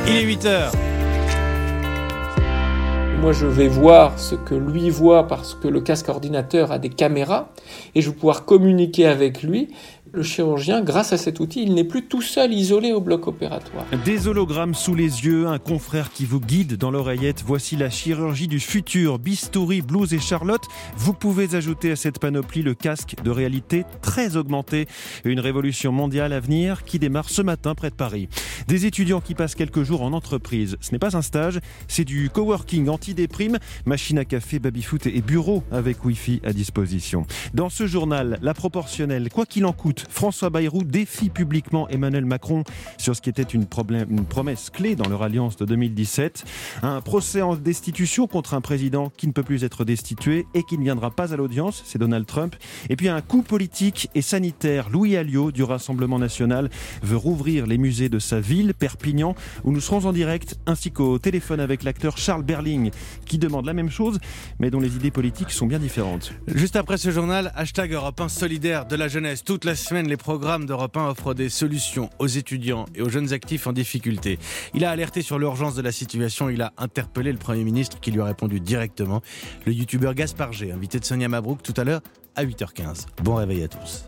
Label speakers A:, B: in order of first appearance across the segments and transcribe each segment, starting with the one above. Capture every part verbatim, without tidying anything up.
A: Il est huit heures.
B: Moi, je vais voir ce que lui voit parce que le casque ordinateur a des caméras et je vais pouvoir communiquer avec lui. Le chirurgien, grâce à cet outil, il n'est plus tout seul isolé au bloc opératoire.
A: Des hologrammes sous les yeux, un confrère qui vous guide dans l'oreillette. Voici la chirurgie du futur. Bistouri, Blues et Charlotte. Vous pouvez ajouter à cette panoplie le casque de réalité très augmentée. Une révolution mondiale à venir qui démarre ce matin près de Paris. Des étudiants qui passent quelques jours en entreprise. Ce n'est pas un stage, c'est du coworking anti-déprime. Machine à café, baby-foot et bureau avec Wi-Fi à disposition. Dans ce journal, la proportionnelle, quoi qu'il en coûte, François Bayrou défie publiquement Emmanuel Macron sur ce qui était une, problème, une promesse clé dans leur alliance de deux mille dix-sept. Un procès en destitution contre un président qui ne peut plus être destitué et qui ne viendra pas à l'audience, c'est Donald Trump. Et puis un coup politique et sanitaire. Louis Alliot du Rassemblement National veut rouvrir les musées de sa ville, Perpignan, où nous serons en direct, ainsi qu'au téléphone avec l'acteur Charles Berling, qui demande la même chose, mais dont les idées politiques sont bien différentes.
C: Juste après ce journal, hashtag Europe un solidaire de la jeunesse. Toute la semaine, les programmes d'Europe un offrent des solutions aux étudiants et aux jeunes actifs en difficulté. Il a alerté sur l'urgence de la situation. Il a interpellé le Premier ministre qui lui a répondu directement. Le youtubeur Gaspard G, invité de Sonia Mabrouk tout à l'heure à huit heures quinze. Bon réveil à tous.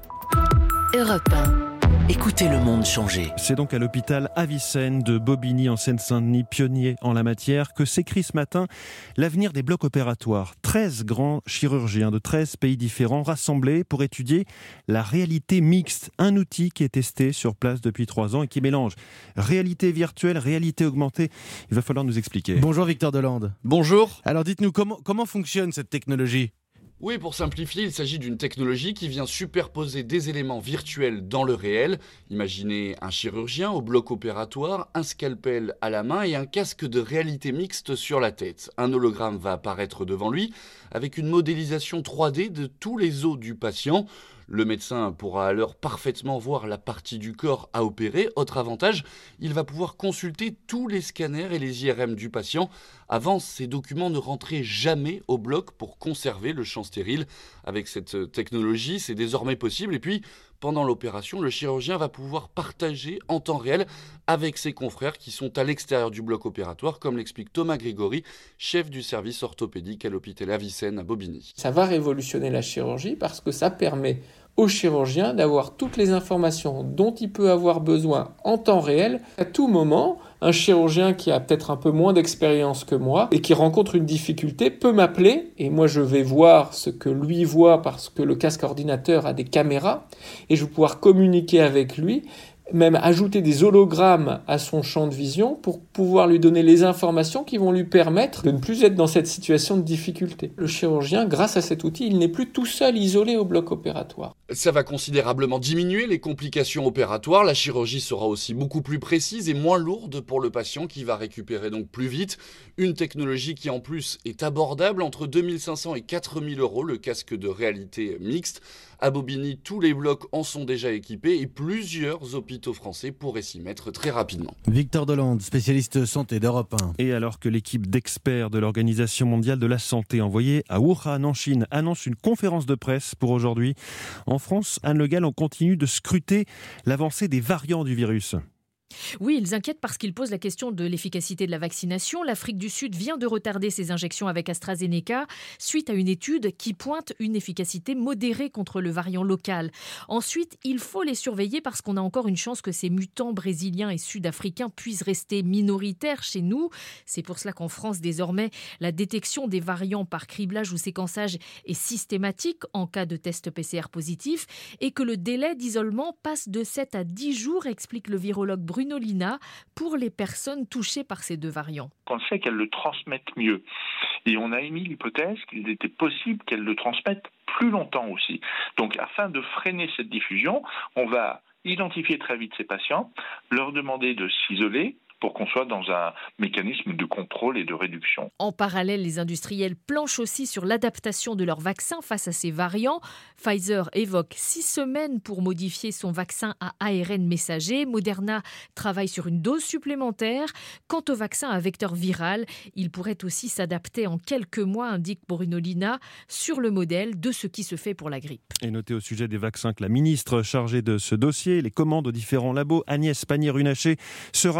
D: Europe un. Écoutez le monde changer.
A: C'est donc à l'hôpital Avicenne de Bobigny en Seine-Saint-Denis, pionnier en la matière, que s'écrit ce matin l'avenir des blocs opératoires. treize grands chirurgiens de treize pays différents rassemblés pour étudier la réalité mixte, un outil qui est testé sur place depuis trois ans et qui mélange réalité virtuelle, réalité augmentée. Il va falloir nous expliquer.
C: Bonjour Victor Delande.
E: Bonjour.
C: Alors dites-nous, comment, comment fonctionne cette technologie ?
E: Oui, pour simplifier, il s'agit d'une technologie qui vient superposer des éléments virtuels dans le réel. Imaginez un chirurgien au bloc opératoire, un scalpel à la main et un casque de réalité mixte sur la tête. Un hologramme va apparaître devant lui avec une modélisation trois D de tous les os du patient. Le médecin pourra alors parfaitement voir la partie du corps à opérer. Autre avantage, il va pouvoir consulter tous les scanners et les I R M du patient. Avant, ces documents ne rentraient jamais au bloc pour conserver le champ stérile. Avec cette technologie, c'est désormais possible. Et puis, pendant l'opération, le chirurgien va pouvoir partager en temps réel avec ses confrères qui sont à l'extérieur du bloc opératoire, comme l'explique Thomas Grégory, chef du service orthopédique à l'hôpital Avicenne à Bobigny.
B: Ça va révolutionner la chirurgie parce que ça permet au chirurgien d'avoir toutes les informations dont il peut avoir besoin en temps réel. À tout moment, un chirurgien qui a peut-être un peu moins d'expérience que moi et qui rencontre une difficulté peut m'appeler et moi je vais voir ce que lui voit parce que le casque ordinateur a des caméras et je vais pouvoir communiquer avec lui, même ajouter des hologrammes à son champ de vision pour pouvoir lui donner les informations qui vont lui permettre de ne plus être dans cette situation de difficulté. Le chirurgien, grâce à cet outil, il n'est plus tout seul isolé au bloc opératoire.
E: Ça va considérablement diminuer les complications opératoires. La chirurgie sera aussi beaucoup plus précise et moins lourde pour le patient qui va récupérer donc plus vite. Une technologie qui en plus est abordable, entre deux mille cinq cents et quatre mille euros, le casque de réalité mixte. À Bobigny, tous les blocs en sont déjà équipés et plusieurs hôpitaux français pourraient s'y mettre très rapidement.
C: Victor Delande, spécialiste santé d'Europe un.
A: Et alors que l'équipe d'experts de l'Organisation mondiale de la santé envoyée à Wuhan en Chine annonce une conférence de presse pour aujourd'hui, en France, Anne Le Gall, on continue de scruter l'avancée des variants du virus.
F: Oui, ils inquiètent parce qu'ils posent la question de l'efficacité de la vaccination. L'Afrique du Sud vient de retarder ses injections avec AstraZeneca suite à une étude qui pointe une efficacité modérée contre le variant local. Ensuite, il faut les surveiller parce qu'on a encore une chance que ces mutants brésiliens et sud-africains puissent rester minoritaires chez nous. C'est pour cela qu'en France, désormais, la détection des variants par criblage ou séquençage est systématique en cas de test P C R positif et que le délai d'isolement passe de sept à dix jours, explique le virologue Bruno Bruno Lina, pour les personnes touchées par ces deux variants.
G: On sait qu'elles le transmettent mieux. Et on a émis l'hypothèse qu'il était possible qu'elles le transmettent plus longtemps aussi. Donc, afin de freiner cette diffusion, on va identifier très vite ces patients, leur demander de s'isoler, pour qu'on soit dans un mécanisme de contrôle et de réduction.
F: En parallèle, les industriels planchent aussi sur l'adaptation de leur vaccin face à ces variants. Pfizer évoque six semaines pour modifier son vaccin à A R N messager. Moderna travaille sur une dose supplémentaire. Quant au vaccin à vecteur viral, il pourrait aussi s'adapter en quelques mois, indique Bruno Lina, sur le modèle de ce qui se fait pour la grippe.
A: Et notez au sujet des vaccins que la ministre chargée de ce dossier, les commandes aux différents labos, Agnès Pannier-Runacher, sera sur Europe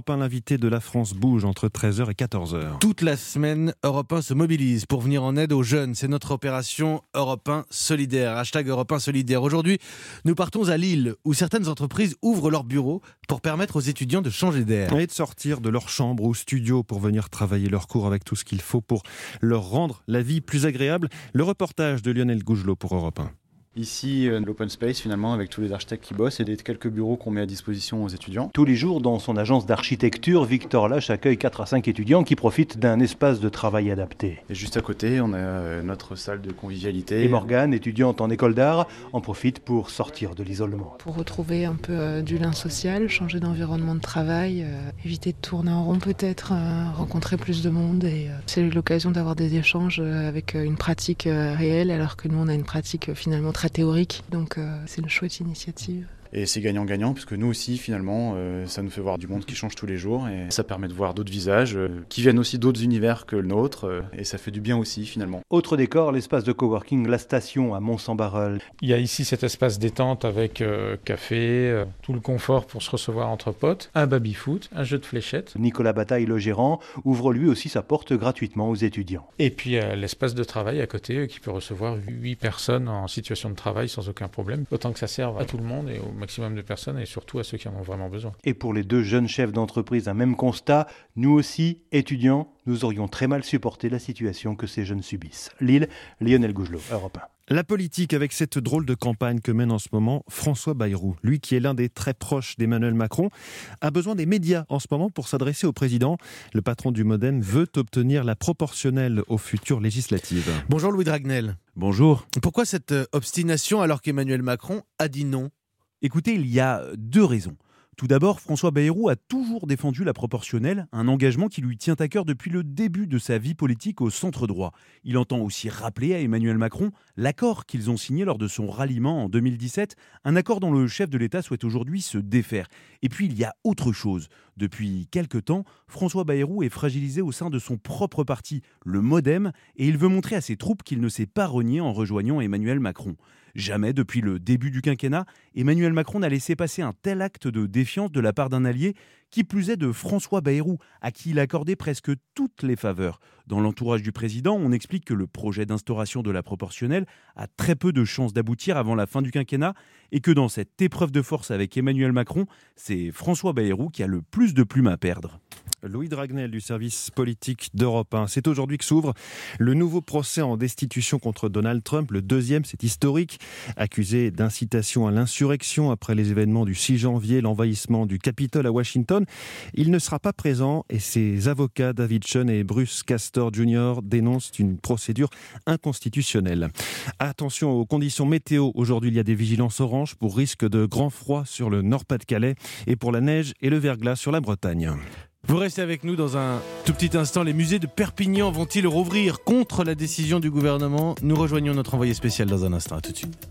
A: Europe un, l'invité de La France bouge entre treize heures et quatorze heures.
C: Toute la semaine, Europe un se mobilise pour venir en aide aux jeunes. C'est notre opération Europe un solidaire. Hashtag Europe un solidaire. Aujourd'hui, nous partons à Lille, où certaines entreprises ouvrent leurs bureaux pour permettre aux étudiants de changer d'air.
A: Et de sortir de leur chambre ou studio pour venir travailler leurs cours avec tout ce qu'il faut pour leur rendre la vie plus agréable. Le reportage de Lionel Gougelot pour Europe un.
H: Ici, euh, l'open space finalement, avec tous les architectes qui bossent et des quelques bureaux qu'on met à disposition aux étudiants.
I: Tous les jours, dans son agence d'architecture, Victor Lache accueille quatre à cinq étudiants qui profitent d'un espace de travail adapté.
H: Et juste à côté, on a euh, notre salle de convivialité.
I: Et Morgane, étudiante en école d'art, en profite pour sortir de l'isolement.
J: Pour retrouver un peu euh, du lien social, changer d'environnement de travail, euh, éviter de tourner en rond peut-être, euh, rencontrer plus de monde. Et euh, c'est l'occasion d'avoir des échanges euh, avec euh, une pratique euh, réelle, alors que nous, on a une pratique euh, finalement très théorique, donc euh, c'est une chouette initiative.
H: Et c'est gagnant-gagnant, puisque nous aussi, finalement, euh, ça nous fait voir du monde qui change tous les jours, et ça permet de voir d'autres visages, euh, qui viennent aussi d'autres univers que le nôtre, euh, et ça fait du bien aussi, finalement.
I: Autre décor, l'espace de coworking La Station à Mont-Saint-Barreul.
K: Il y a ici cet espace détente avec euh, café, euh, tout le confort pour se recevoir entre potes, un baby-foot, un jeu de fléchettes.
I: Nicolas Bataille, le gérant, ouvre lui aussi sa porte gratuitement aux étudiants.
K: Et puis euh, l'espace de travail à côté, euh, qui peut recevoir huit personnes en situation de travail sans aucun problème, autant que ça serve à tout le monde et au maximum de personnes et surtout à ceux qui en ont vraiment besoin.
I: Et pour les deux jeunes chefs d'entreprise, un même constat, nous aussi, étudiants, nous aurions très mal supporté la situation que ces jeunes subissent. Lille, Lionel Gougelot, Europe un.
A: La politique avec cette drôle de campagne que mène en ce moment François Bayrou. Lui qui est l'un des très proches d'Emmanuel Macron, a besoin des médias en ce moment pour s'adresser au président. Le patron du Modem veut obtenir la proportionnelle aux futures législatives.
C: Bonjour Louis Dragnel.
L: Bonjour.
C: Pourquoi cette obstination alors qu'Emmanuel Macron a dit non ?
L: Écoutez, il y a deux raisons. Tout d'abord, François Bayrou a toujours défendu la proportionnelle, un engagement qui lui tient à cœur depuis le début de sa vie politique au centre droit. Il entend aussi rappeler à Emmanuel Macron l'accord qu'ils ont signé lors de son ralliement en deux mille dix-sept, un accord dont le chef de l'État souhaite aujourd'hui se défaire. Et puis il y a autre chose. Depuis quelque temps, François Bayrou est fragilisé au sein de son propre parti, le Modem, et il veut montrer à ses troupes qu'il ne s'est pas renié en rejoignant Emmanuel Macron. Jamais, depuis le début du quinquennat, Emmanuel Macron n'a laissé passer un tel acte de défiance de la part d'un allié, qui plus est de François Bayrou, à qui il accordait presque toutes les faveurs. Dans l'entourage du président, on explique que le projet d'instauration de la proportionnelle a très peu de chances d'aboutir avant la fin du quinquennat, et que dans cette épreuve de force avec Emmanuel Macron, c'est François Bayrou qui a le plus de plumes à perdre.
A: Louis Dragnel du service politique d'Europe un. C'est aujourd'hui que s'ouvre le nouveau procès en destitution contre Donald Trump. Le deuxième, c'est historique. Accusé d'incitation à l'insurrection après les événements du six janvier, l'envahissement du Capitole à Washington, il ne sera pas présent et ses avocats David Chun et Bruce Castor junior dénoncent une procédure inconstitutionnelle. Attention aux conditions météo. Aujourd'hui, il y a des vigilances oranges pour risque de grand froid sur le Nord-Pas-de-Calais et pour la neige et le verglas sur la Bretagne.
C: Vous restez avec nous dans un tout petit instant. Les musées de Perpignan vont-ils rouvrir contre la décision du gouvernement ? Nous rejoignons notre envoyé spécial dans un instant. À tout de suite.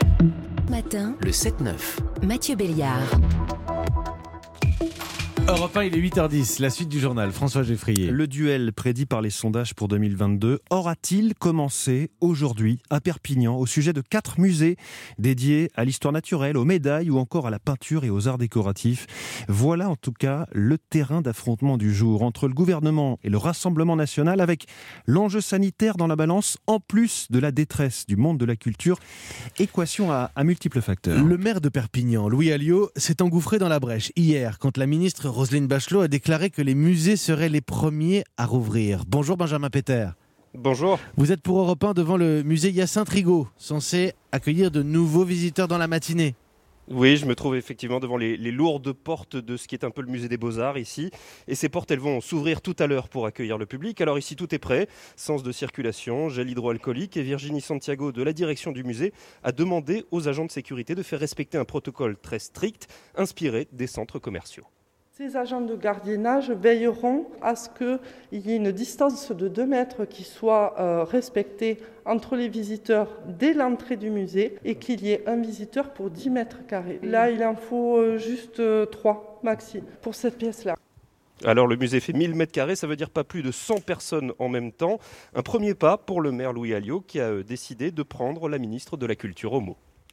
D: Matin,
M: le sept neuf.
D: Mathieu Béliard.
C: Europe un, il est huit heures dix, la suite du journal, François Geffrier.
A: Le duel prédit par les sondages pour deux mille vingt-deux aura-t-il commencé aujourd'hui à Perpignan au sujet de quatre musées dédiés à l'histoire naturelle, aux médailles ou encore à la peinture et aux arts décoratifs. Voilà en tout cas le terrain d'affrontement du jour entre le gouvernement et le Rassemblement national, avec l'enjeu sanitaire dans la balance en plus de la détresse du monde de la culture. Équation à, à multiples facteurs.
C: Le maire de Perpignan, Louis Alliot, s'est engouffré dans la brèche hier quand la ministre Roselyne Bachelot a déclaré que les musées seraient les premiers à rouvrir. Bonjour Benjamin Péter.
N: Bonjour.
C: Vous êtes pour Europe un devant le musée Hyacinthe Rigaud, censé accueillir de nouveaux visiteurs dans la matinée.
N: Oui, je me trouve effectivement devant les, les lourdes portes de ce qui est un peu le musée des Beaux-Arts ici. Et ces portes, elles vont s'ouvrir tout à l'heure pour accueillir le public. Alors ici, tout est prêt. Sens de circulation, gel hydroalcoolique. Et Virginie Santiago de la direction du musée a demandé aux agents de sécurité de faire respecter un protocole très strict, inspiré des centres commerciaux.
O: Ces agents de gardiennage veilleront à ce qu'il y ait une distance de deux mètres qui soit euh, respectée entre les visiteurs dès l'entrée du musée et qu'il y ait un visiteur pour dix mètres carrés. Là, il en faut euh, juste euh, trois maxi pour cette pièce-là.
N: Alors le musée fait mille mètres carrés, ça veut dire pas plus de cent personnes en même temps. Un premier pas pour le maire Louis Alliot qui a décidé de prendre la ministre de la Culture au mot.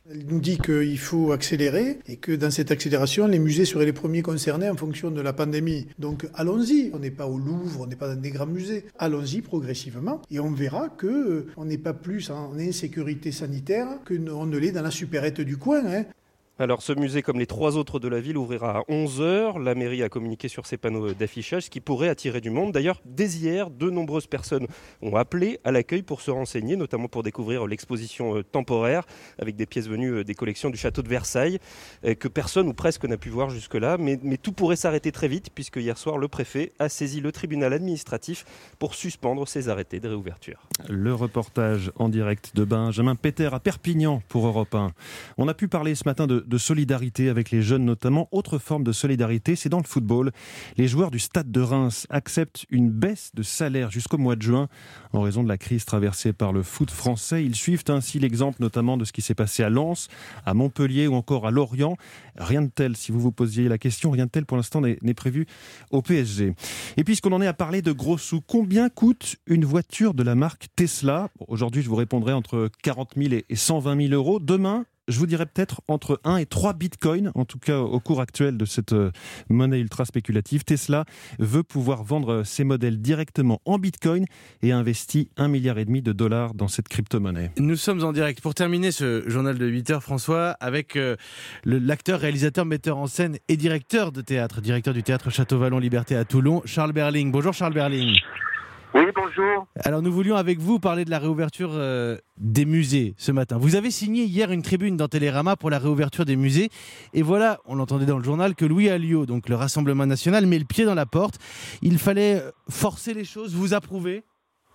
M: Elle nous dit qu'il faut accélérer et que dans cette accélération, les musées seraient les premiers concernés en fonction de la pandémie. Donc allons-y, on n'est pas au Louvre, on n'est pas dans des grands musées. Allons-y progressivement et on verra qu'on n'est pas plus en insécurité sanitaire qu'on ne l'est dans la supérette du coin. Hein.
N: Alors ce musée, comme les trois autres de la ville, ouvrira à onze heures. La mairie a communiqué sur ses panneaux d'affichage, ce qui pourrait attirer du monde. D'ailleurs, dès hier, de nombreuses personnes ont appelé à l'accueil pour se renseigner, notamment pour découvrir l'exposition temporaire avec des pièces venues des collections du château de Versailles, que personne ou presque n'a pu voir jusque-là. Mais, mais tout pourrait s'arrêter très vite, puisque hier soir, le préfet a saisi le tribunal administratif pour suspendre ses arrêtés de réouverture.
A: Le reportage en direct de Benjamin Péter à Perpignan pour Europe un. On a pu parler ce matin de de solidarité avec les jeunes notamment. Autre forme de solidarité, c'est dans le football. Les joueurs du Stade de Reims acceptent une baisse de salaire jusqu'au mois de juin en raison de la crise traversée par le foot français. Ils suivent ainsi l'exemple notamment de ce qui s'est passé à Lens, à Montpellier ou encore à Lorient. Rien de tel, si vous vous posiez la question, rien de tel pour l'instant n'est, n'est prévu au P S G. Et puisqu'on en est à parler de gros sous, combien coûte une voiture de la marque Tesla ? Aujourd'hui, je vous répondrai entre quarante mille et cent vingt mille euros. Demain, je vous dirais peut-être entre un et trois bitcoins, en tout cas au cours actuel de cette monnaie ultra spéculative. Tesla veut pouvoir vendre ses modèles directement en bitcoin et a investi un milliard et demi de dollars dans cette crypto-monnaie.
C: Nous sommes en direct pour terminer ce journal de huit heures, François, avec euh, le, l'acteur, réalisateur, metteur en scène et directeur de théâtre, directeur du théâtre Château-Vallon Liberté à Toulon, Charles Berling. Bonjour Charles Berling.
P: Oui, bonjour.
C: Alors nous voulions avec vous parler de la réouverture euh, des musées ce matin. Vous avez signé hier une tribune dans Télérama pour la réouverture des musées. Et voilà, on l'entendait dans le journal, que Louis Alliot, donc le Rassemblement national, met le pied dans la porte. Il fallait forcer les choses, vous approuvez ?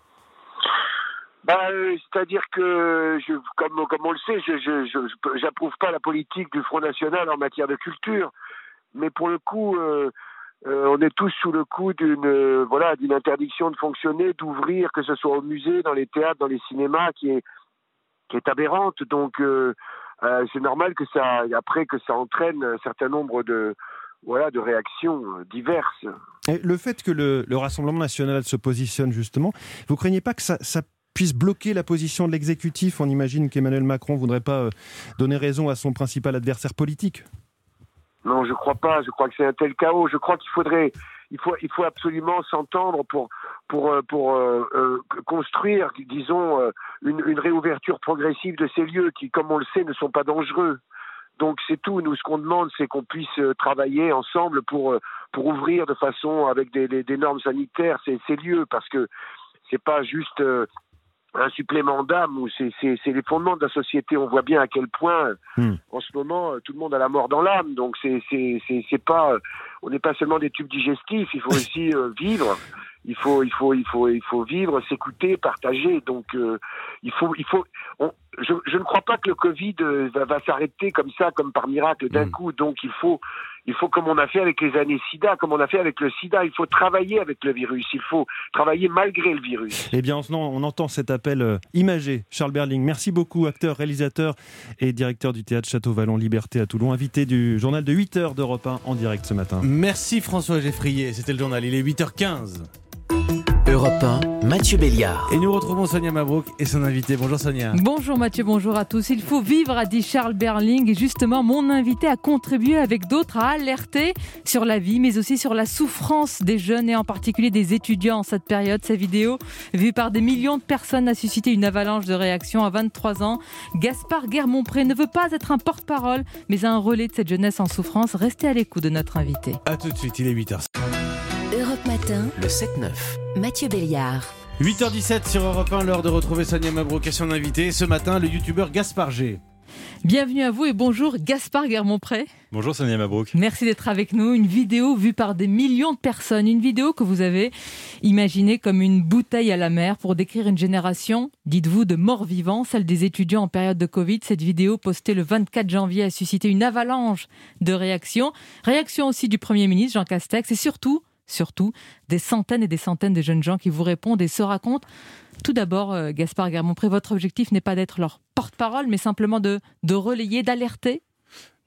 P: Bah, euh, c'est-à-dire que, je, comme, comme on le sait, je, je, je, j'approuve pas la politique du Front National en matière de culture. Mais pour le coup... Euh, Euh, on est tous sous le coup d'une euh, voilà d'une interdiction de fonctionner, d'ouvrir, que ce soit au musée, dans les théâtres, dans les cinémas, qui est qui est aberrante. Donc euh, euh, c'est normal que ça après que ça entraîne un certain nombre de voilà de réactions diverses.
A: Et le fait que le, le Rassemblement national se positionne justement, vous craignez pas que ça, ça puisse bloquer la position de l'exécutif ? On imagine qu'Emmanuel Macron voudrait pas donner raison à son principal adversaire politique.
P: Non, je crois pas. Je crois que c'est un tel chaos. Je crois qu'il faudrait, il faut, il faut absolument s'entendre pour, pour, pour euh, euh, construire, disons, euh, une, une réouverture progressive de ces lieux qui, comme on le sait, ne sont pas dangereux. Donc c'est tout. Nous, ce qu'on demande, c'est qu'on puisse travailler ensemble pour, pour ouvrir de façon avec des, des, des normes sanitaires ces, ces lieux, parce que c'est pas juste euh, un supplément d'âme, ou c'est, c'est, c'est les fondements de la société. On voit bien à quel point, mmh. en ce moment, tout le monde a la mort dans l'âme. Donc, c'est, c'est, c'est, c'est pas, on n'est pas seulement des tubes digestifs. Il faut aussi euh, vivre. Il faut, il faut, il faut, il faut vivre, s'écouter, partager. Donc, euh, il faut, il faut. On, je, je ne crois pas que le Covid euh, va, va s'arrêter comme ça, comme par miracle d'un mmh. coup. Donc, il faut, il faut, comme on a fait avec les années SIDA, comme on a fait avec le SIDA, il faut travailler avec le virus. Il faut travailler malgré le virus.
A: Eh bien, on, on entend cet appel euh, imagé. Charles Berling, merci beaucoup, acteur, réalisateur et directeur du théâtre Château-Vallon Liberté à Toulon, invité du journal de huit heures d'Europe un en direct ce matin.
C: Merci François Geffrier, c'était le journal, il est huit heures quinze.
D: Europe un, Mathieu Béliard.
C: Et nous retrouvons Sonia Mabrouk et son invité. Bonjour Sonia.
Q: Bonjour Mathieu, bonjour à tous. Il faut vivre, a dit Charles Berling. Et justement, mon invité a contribué avec d'autres à alerter sur la vie, mais aussi sur la souffrance des jeunes et en particulier des étudiants en cette période. Sa vidéo, vue par des millions de personnes, a suscité une avalanche de réactions. À vingt-trois ans, Gaspard Guermont-Pré ne veut pas être un porte-parole, mais un relais de cette jeunesse en souffrance. Restez à l'écoute de notre invité.
C: A tout de suite, il est huit heures.
D: Europe Matin, le sept neuf, Mathieu Béliard.
C: huit heures dix-sept sur Europe un, l'heure de retrouver Sonia Mabrouk et son invité. Ce matin, le youtubeur Gaspard G.
Q: Bienvenue à vous et bonjour Gaspard Guermont-Pré.
R: Bonjour Sonia Mabrouk.
Q: Merci d'être avec nous. Une vidéo vue par des millions de personnes. Une vidéo que vous avez imaginée comme une bouteille à la mer pour décrire une génération, dites-vous, de morts vivants, celle des étudiants en période de Covid. Cette vidéo postée le vingt-quatre janvier a suscité une avalanche de réactions. Réaction aussi du Premier ministre Jean Castex et surtout, surtout des centaines et des centaines de jeunes gens qui vous répondent et se racontent. Tout d'abord, euh, Gaspard Guermont-Pré, votre objectif n'est pas d'être leur porte-parole, mais simplement de, de relayer, d'alerter ?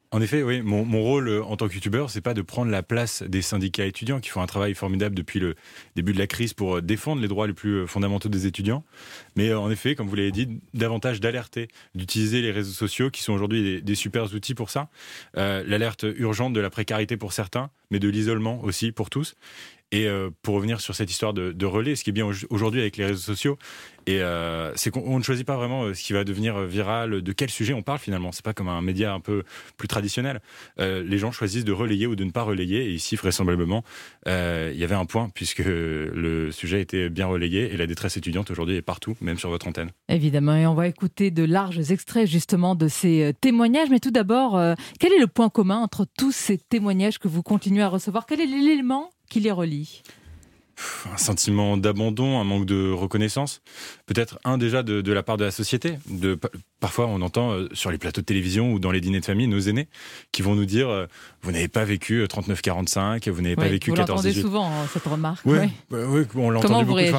R: En effet, oui. Mon, mon rôle euh, en tant que youtubeur, c'est pas de prendre la place des syndicats étudiants qui font un travail formidable depuis le début de la crise pour euh, défendre les droits les plus euh, fondamentaux des étudiants. Mais euh, en effet, comme vous l'avez dit, davantage d'alerter, d'utiliser les réseaux sociaux qui sont aujourd'hui des, des super outils pour ça. Euh, l'alerte urgente de la précarité pour certains, mais de l'isolement aussi pour tous. Et euh, pour revenir sur cette histoire de, de relais, ce qui est bien aujourd'hui avec les réseaux sociaux, et euh, c'est qu'on ne choisit pas vraiment euh, ce qui va devenir viral, de quel sujet on parle finalement. C'est pas comme un média un peu plus traditionnel. Euh, les gens choisissent de relayer ou de ne pas relayer. Et ici, vraisemblablement, euh, il y avait un point puisque le sujet était bien relayé et la détresse étudiante aujourd'hui est partout, même sur votre antenne.
Q: Évidemment, et on va écouter de larges extraits justement de ces témoignages. Mais tout d'abord, euh, quel est le point commun entre tous ces témoignages que vous continuez à recevoir ? Quel est l'élément qui les relie ?
R: Un sentiment d'abandon, un manque de reconnaissance. Peut-être un déjà de, de la part de la société. De, parfois, on entend euh, sur les plateaux de télévision ou dans les dîners de famille, nos aînés qui vont nous dire euh, « Vous n'avez pas vécu trente-neuf quarante-cinq, vous n'avez
Q: oui,
R: pas vécu quatorze dix-huit. »
Q: Vous l'entendez souvent, cette remarque.
R: Oui,
Q: oui.
R: Bah, oui, on l'entend
Q: Comment vous
R: beaucoup
Q: réagissez ?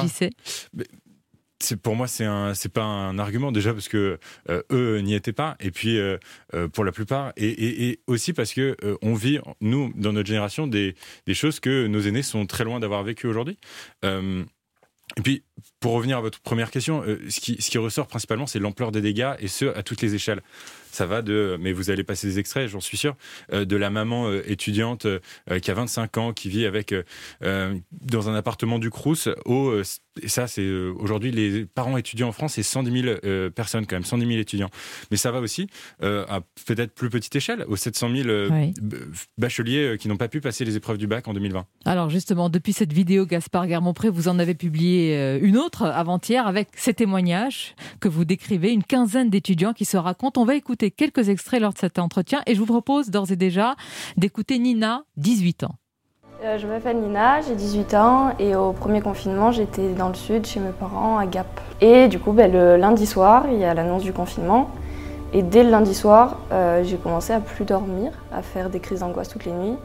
R: C'est, pour moi, c'est un, c'est pas un argument déjà parce que euh, eux n'y étaient pas et puis euh, euh, pour la plupart et, et, et aussi parce que euh, on vit nous dans notre génération des, des choses que nos aînés sont très loin d'avoir vécu aujourd'hui. Euh, et puis pour revenir à votre première question, euh, ce qui ce qui ressort principalement c'est l'ampleur des dégâts et ce à toutes les échelles. Ça va de, mais vous allez passer des extraits, j'en suis sûr, euh, de la maman euh, étudiante euh, qui a vingt-cinq ans, qui vit avec euh, dans un appartement du Crous, au, euh, et ça c'est euh, aujourd'hui les parents étudiants en France, c'est cent dix mille euh, personnes quand même, cent dix mille étudiants. Mais ça va aussi euh, à peut-être plus petite échelle, aux sept cent mille euh, oui. bacheliers euh, qui n'ont pas pu passer les épreuves du bac en deux mille vingt.
Q: Alors justement, depuis cette vidéo, Gaspard Guermont-Pré, vous en avez publié euh, une autre avant-hier avec ces témoignages que vous décrivez, une quinzaine d'étudiants qui se racontent. On va écouter quelques extraits lors de cet entretien et je vous propose d'ores et déjà d'écouter Nina, dix-huit ans.
S: Euh, je m'appelle Nina, j'ai dix-huit ans et au premier confinement j'étais dans le sud chez mes parents à Gap. Et du coup ben, le lundi soir il y a l'annonce du confinement et dès le lundi soir euh, j'ai commencé à plus dormir, à faire des crises d'angoisse toutes les nuits,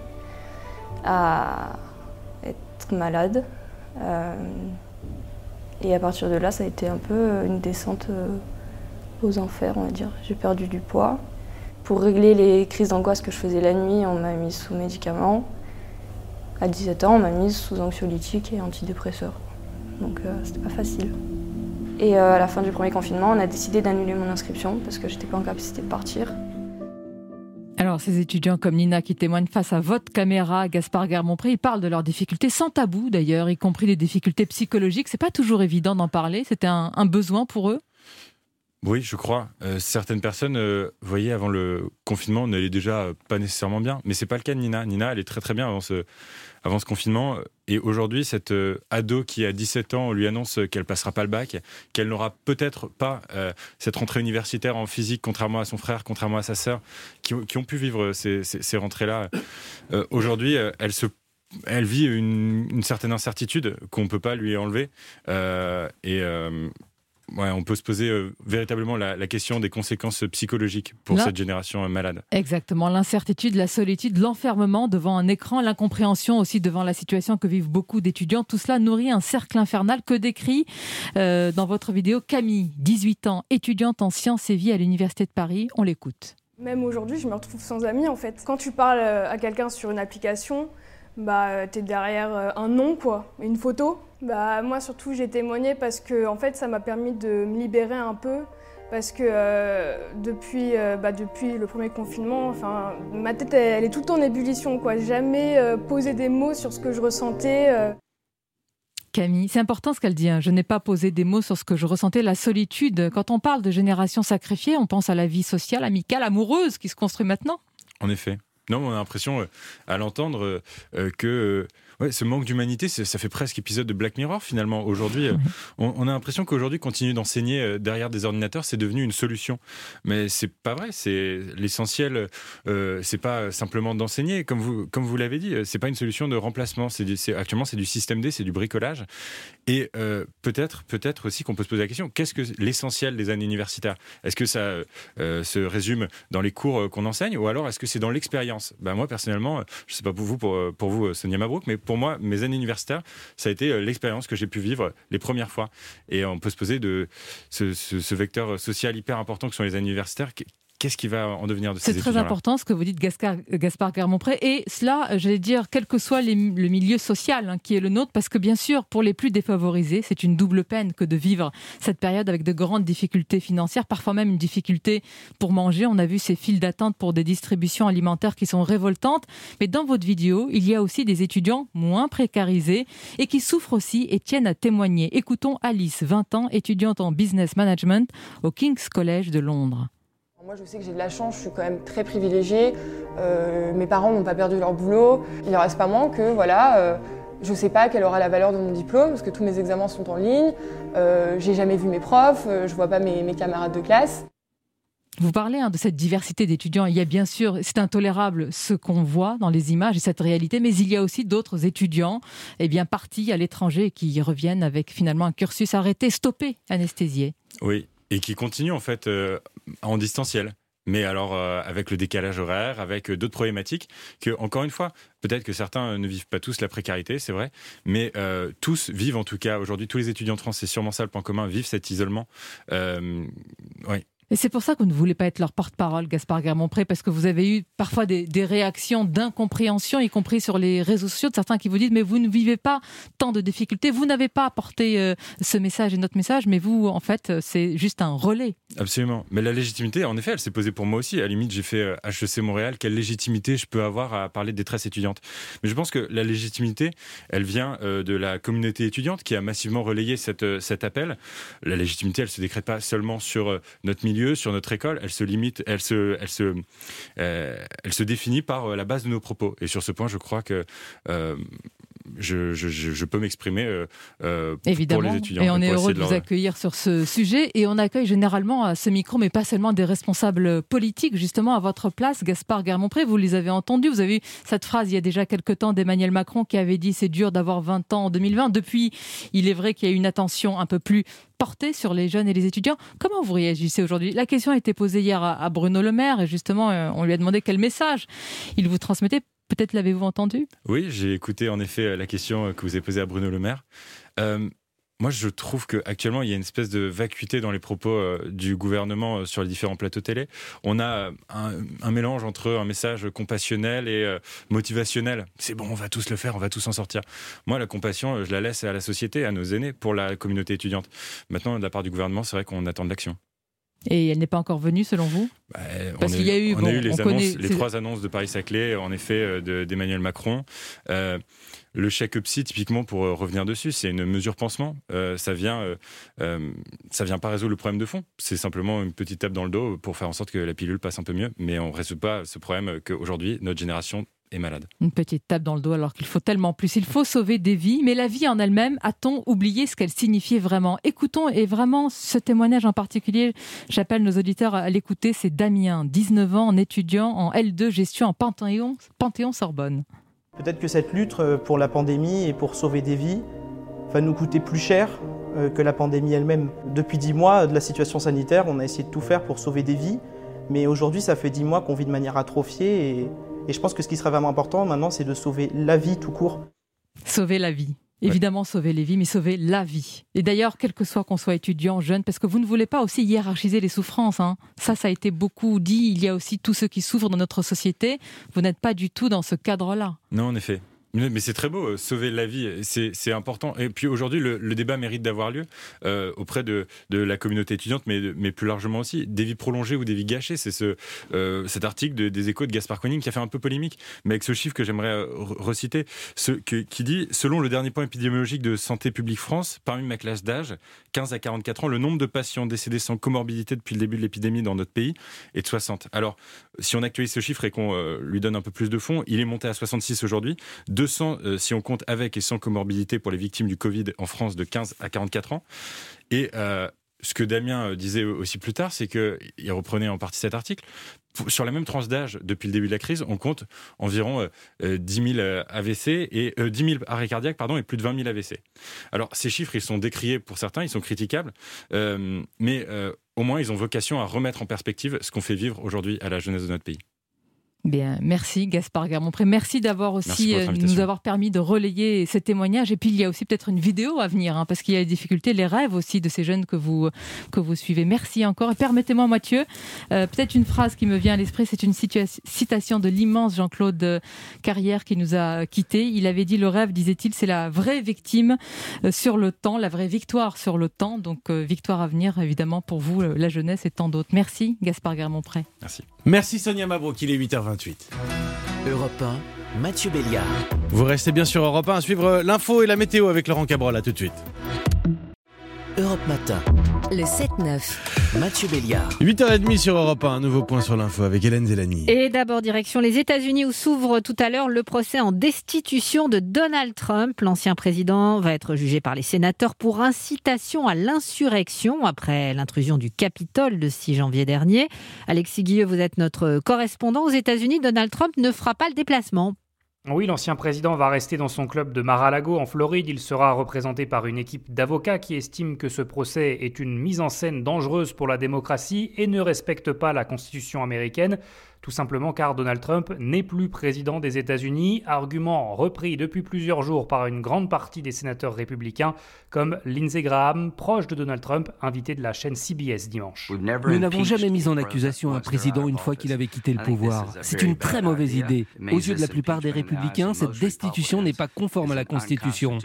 S: à être malade euh, et à partir de là ça a été un peu une descente euh, aux enfers, on va dire. J'ai perdu du poids. Pour régler les crises d'angoisse que je faisais la nuit, on m'a mise sous médicaments. À dix-sept ans, on m'a mise sous anxiolytique et antidépresseur. Donc euh, c'était pas facile. Et euh, à la fin du premier confinement, on a décidé d'annuler mon inscription parce que j'étais pas en capacité de partir.
Q: Alors, ces étudiants comme Nina qui témoignent face à votre caméra, Gaspard Guermont-Pré, ils parlent de leurs difficultés sans tabou d'ailleurs, y compris les difficultés psychologiques. C'est pas toujours évident d'en parler. C'était un, un besoin pour eux ?
R: Oui, je crois. Euh, certaines personnes, euh, vous voyez, avant le confinement, n'allaient déjà euh, pas nécessairement bien. Mais c'est pas le cas de Nina. Nina, elle est très très bien avant ce, avant ce confinement. Et aujourd'hui, cette euh, ado qui a dix-sept ans, on lui annonce qu'elle passera pas le bac, qu'elle n'aura peut-être pas euh, cette rentrée universitaire en physique, contrairement à son frère, contrairement à sa sœur, qui, qui ont pu vivre ces, ces, ces rentrées-là. Euh, aujourd'hui, euh, elle se Elle vit une, une certaine incertitude qu'on ne peut pas lui enlever. Euh, et euh, ouais, on peut se poser euh, véritablement la, la question des conséquences psychologiques pour Là, cette génération euh, malade.
Q: Exactement, l'incertitude, la solitude, l'enfermement devant un écran, l'incompréhension aussi devant la situation que vivent beaucoup d'étudiants. Tout cela nourrit un cercle infernal que décrit euh, dans votre vidéo Camille, dix-huit ans, étudiante en sciences et vie à l'Université de Paris. On l'écoute.
T: Même aujourd'hui, je me retrouve sans amis en fait. Quand tu parles à quelqu'un sur une application, bah, t'es derrière un nom, quoi, une photo. Bah, moi, surtout, j'ai témoigné parce que en fait, ça m'a permis de me libérer un peu. Parce que euh, depuis, euh, bah, depuis le premier confinement, enfin, ma tête, elle, elle est tout le temps en ébullition, quoi. Jamais euh, posé des mots sur ce que je ressentais. Euh.
Q: Camille, c'est important ce qu'elle dit. Hein. Je n'ai pas posé des mots sur ce que je ressentais, la solitude. Quand on parle de génération sacrifiée, on pense à la vie sociale, amicale, amoureuse qui se construit maintenant.
R: En effet. Non, on a l'impression, euh, à l'entendre, euh, que euh, ouais, ce manque d'humanité, ça fait presque épisode de Black Mirror, finalement. Aujourd'hui, euh, on, on a l'impression qu'aujourd'hui, continuer d'enseigner euh, derrière des ordinateurs, c'est devenu une solution. Mais c'est pas vrai. C'est l'essentiel, euh, c'est pas simplement d'enseigner. Comme vous, comme vous l'avez dit, c'est pas une solution de remplacement. C'est, du, c'est actuellement, c'est du système D, c'est du bricolage. Et euh, peut-être, peut-être aussi qu'on peut se poser la question, qu'est-ce que l'essentiel des années universitaires ? Est-ce que ça euh, se résume dans les cours qu'on enseigne, ou alors est-ce que c'est dans l'expérience ? Ben moi personnellement, je ne sais pas pour vous, pour, pour vous Sonia Mabrouk, mais pour moi, mes années universitaires, ça a été l'expérience que j'ai pu vivre les premières fois. Et on peut se poser de ce, ce, ce vecteur social hyper important que sont les années universitaires. qu'est-ce qui va en devenir de ces
Q: étudiants-là ? C'est très important ce que vous dites, Gaspard, Gaspard Guermont-Pré, et cela, j'allais dire, quel que soit les, le milieu social hein, qui est le nôtre, parce que bien sûr, pour les plus défavorisés, c'est une double peine que de vivre cette période avec de grandes difficultés financières, parfois même une difficulté pour manger. On a vu ces files d'attente pour des distributions alimentaires qui sont révoltantes, mais dans votre vidéo, il y a aussi des étudiants moins précarisés et qui souffrent aussi et tiennent à témoigner. Écoutons Alice, vingt ans, étudiante en business management au King's College de Londres.
U: Moi, je sais que j'ai de la chance, je suis quand même très privilégiée. Euh, mes parents n'ont pas perdu leur boulot. Il ne reste pas moins que, voilà, euh, je ne sais pas quelle aura la valeur de mon diplôme, parce que tous mes examens sont en ligne. Euh, j'ai jamais vu mes profs, euh, je ne vois pas mes, mes camarades de classe.
Q: Vous parlez hein, de cette diversité d'étudiants. Il y a bien sûr, c'est intolérable ce qu'on voit dans les images et cette réalité, mais il y a aussi d'autres étudiants eh bien, partis à l'étranger qui reviennent avec finalement un cursus arrêté, stoppé, anesthésié.
R: Oui, et qui continuent en fait euh, en distanciel. Mais alors euh, avec le décalage horaire, avec euh, d'autres problématiques que, encore une fois, peut-être que certains euh, ne vivent pas tous la précarité, c'est vrai, mais euh, tous vivent en tout cas, aujourd'hui, tous les étudiants trans, c'est sûrement ça le point commun, vivent cet isolement. Euh, oui.
Q: Et c'est pour ça que vous ne voulez pas être leur porte-parole, Gaspard Guermont-Pré, parce que vous avez eu parfois des, des réactions d'incompréhension, y compris sur les réseaux sociaux, de certains qui vous disent « mais vous ne vivez pas tant de difficultés, vous n'avez pas apporté euh, ce message et notre message, mais vous, en fait, c'est juste un relais. »
R: Absolument. Mais la légitimité, en effet, elle s'est posée pour moi aussi. À la limite, j'ai fait H E C Montréal. Quelle légitimité je peux avoir à parler de détresse étudiante ? Mais je pense que la légitimité, elle vient euh, de la communauté étudiante qui a massivement relayé cette, euh, cet appel. La légitimité, elle ne se décrète pas seulement sur euh, notre milieu, sur notre école, elle se limite, elle se, elle se, euh, elle se définit par la base de nos propos. Et sur ce point, je crois que euh, je, je, je peux m'exprimer euh, euh,
Q: Évidemment.
R: Pour les étudiants.
Q: Et on est heureux
R: de
Q: de vous
R: leur...
Q: accueillir sur ce sujet. Et on accueille généralement à ce micro, mais pas seulement des responsables politiques, justement à votre place, Gaspard Guermont-Pré. Vous les avez entendus. Vous avez eu cette phrase il y a déjà quelques temps d'Emmanuel Macron qui avait dit « c'est dur d'avoir vingt ans en deux mille vingt ». Depuis, il est vrai qu'il y a une attention un peu plus portée sur les jeunes et les étudiants. Comment vous réagissez aujourd'hui ? La question a été posée hier à Bruno Le Maire et justement, on lui a demandé quel message il vous transmettait. Peut-être l'avez-vous entendu ?
R: Oui, j'ai écouté en effet la question que vous avez posée à Bruno Le Maire. Euh, moi, je trouve qu'actuellement, il y a une espèce de vacuité dans les propos euh, du gouvernement euh, sur les différents plateaux télé. On a un, un mélange entre un message compassionnel et euh, motivationnel. C'est bon, on va tous le faire, on va tous en sortir. Moi, la compassion, je la laisse à la société, à nos aînés, pour la communauté étudiante. Maintenant, de la part du gouvernement, c'est vrai qu'on attend de l'action.
Q: Et elle n'est pas encore venue, selon vous ?
R: bah,
Q: Parce
R: on
Q: qu'il y a eu,
R: on
Q: bon,
R: a eu les,
Q: on
R: annonces,
Q: connaît,
R: les trois annonces de Paris-Saclay, en effet, de, d'Emmanuel Macron. Euh, le chèque psy, typiquement, pour revenir dessus, c'est une mesure pansement. Euh, ça vient, euh, euh, ça vient pas résoudre le problème de fond. C'est simplement une petite tape dans le dos pour faire en sorte que la pilule passe un peu mieux. Mais on ne résout pas ce problème qu'aujourd'hui, notre génération est malade.
Q: Une petite tape dans le dos alors qu'il faut tellement plus. Il faut sauver des vies, mais la vie en elle-même, a-t-on oublié ce qu'elle signifiait vraiment ? Écoutons, et vraiment ce témoignage en particulier, j'appelle nos auditeurs à l'écouter, c'est Damien, dix-neuf ans, en étudiant en L deux gestion en Panthéon, Panthéon-Sorbonne.
V: Peut-être que cette lutte pour la pandémie et pour sauver des vies va nous coûter plus cher que la pandémie elle-même. Depuis dix mois de la situation sanitaire, on a essayé de tout faire pour sauver des vies, mais aujourd'hui ça fait dix mois qu'on vit de manière atrophiée et Et je pense que ce qui serait vraiment important maintenant, c'est de sauver la vie tout court.
Q: Sauver la vie. Évidemment, ouais. Sauver les vies, mais sauver la vie. Et d'ailleurs, quel que soit qu'on soit étudiant, jeune, parce que vous ne voulez pas aussi hiérarchiser les souffrances. Hein. Ça, ça a été beaucoup dit. Il y a aussi tous ceux qui souffrent dans notre société. Vous n'êtes pas du tout dans ce cadre-là.
R: Non, en effet. Mais c'est très beau, sauver la vie, c'est, c'est important. Et puis aujourd'hui, le, le débat mérite d'avoir lieu euh, auprès de, de la communauté étudiante, mais, mais plus largement aussi. Des vies prolongées ou des vies gâchées, c'est ce, euh, cet article de, des Échos de Gaspard Koenig qui a fait un peu polémique, mais avec ce chiffre que j'aimerais reciter, ce, que, qui dit, selon le dernier point épidémiologique de Santé publique France, parmi ma classe d'âge, quinze à quarante-quatre ans, le nombre de patients décédés sans comorbidité depuis le début de l'épidémie dans notre pays est de soixante. Alors, si on actualise ce chiffre et qu'on euh, lui donne un peu plus de fonds, il est monté à soixante-six aujourd'hui, deux cents euh, si on compte avec et sans comorbidité pour les victimes du Covid en France de quinze à quarante-quatre ans. Et euh, ce que Damien disait aussi plus tard, c'est qu'il reprenait en partie cet article. Sur la même tranche d'âge, depuis le début de la crise, on compte environ euh, dix mille A V C et euh, dix mille arrêts cardiaques, pardon, et plus de vingt mille A V C. Alors, ces chiffres, ils sont décriés pour certains, ils sont critiquables, euh, mais euh, au moins, ils ont vocation à remettre en perspective ce qu'on fait vivre aujourd'hui à la jeunesse de notre pays.
Q: Bien, merci Gaspard Garmont-Pré. Merci d'avoir aussi
R: Merci
Q: euh, nous avoir permis de relayer ces témoignages. Et puis il y a aussi peut-être une vidéo à venir, hein, parce qu'il y a les difficultés, les rêves aussi de ces jeunes que vous, que vous suivez. Merci encore. Et permettez-moi, Mathieu, euh, peut-être une phrase qui me vient à l'esprit. C'est une situa- citation de l'immense Jean-Claude Carrière qui nous a quittés. Il avait dit: le rêve, disait-il, c'est la vraie victime euh, sur le temps, la vraie victoire sur le temps. Donc euh, victoire à venir, évidemment, pour vous, euh, la jeunesse et tant d'autres. Merci Gaspard Garmont-Pré.
R: Merci.
C: Merci Sonia Mabrouk, il est huit heures vingt-huit.
D: Europe un, Mathieu Béliard.
C: Vous restez bien sur Europe un à suivre l'info et la météo avec Laurent Cabrol. À tout de suite.
D: Europe Matin. Le sept neuf. Mathieu Béliard.
C: huit heures trente sur Europe un, un nouveau point sur l'info avec Hélène Zélani.
F: Et d'abord, direction les États-Unis où s'ouvre tout à l'heure le procès en destitution de Donald Trump. L'ancien président va être jugé par les sénateurs pour incitation à l'insurrection après l'intrusion du Capitole le six janvier dernier. Alexis Guilleux, vous êtes notre correspondant aux États-Unis. Donald Trump ne fera pas le déplacement.
B: Oui, l'ancien président va rester dans son club de Mar-a-Lago en Floride. Il sera représenté par une équipe d'avocats qui estime que ce procès est une mise en scène dangereuse pour la démocratie et ne respecte pas la Constitution américaine. Tout simplement car Donald Trump n'est plus président des États-Unis, argument repris depuis plusieurs jours par une grande partie des sénateurs républicains, comme Lindsey Graham, proche de Donald Trump, invité de la chaîne C B S dimanche.
E: Nous n'avons jamais mis en accusation un président une fois qu'il avait quitté le pouvoir. C'est une très mauvaise idée. Aux yeux de la plupart des républicains, cette destitution n'est pas conforme à la Constitution.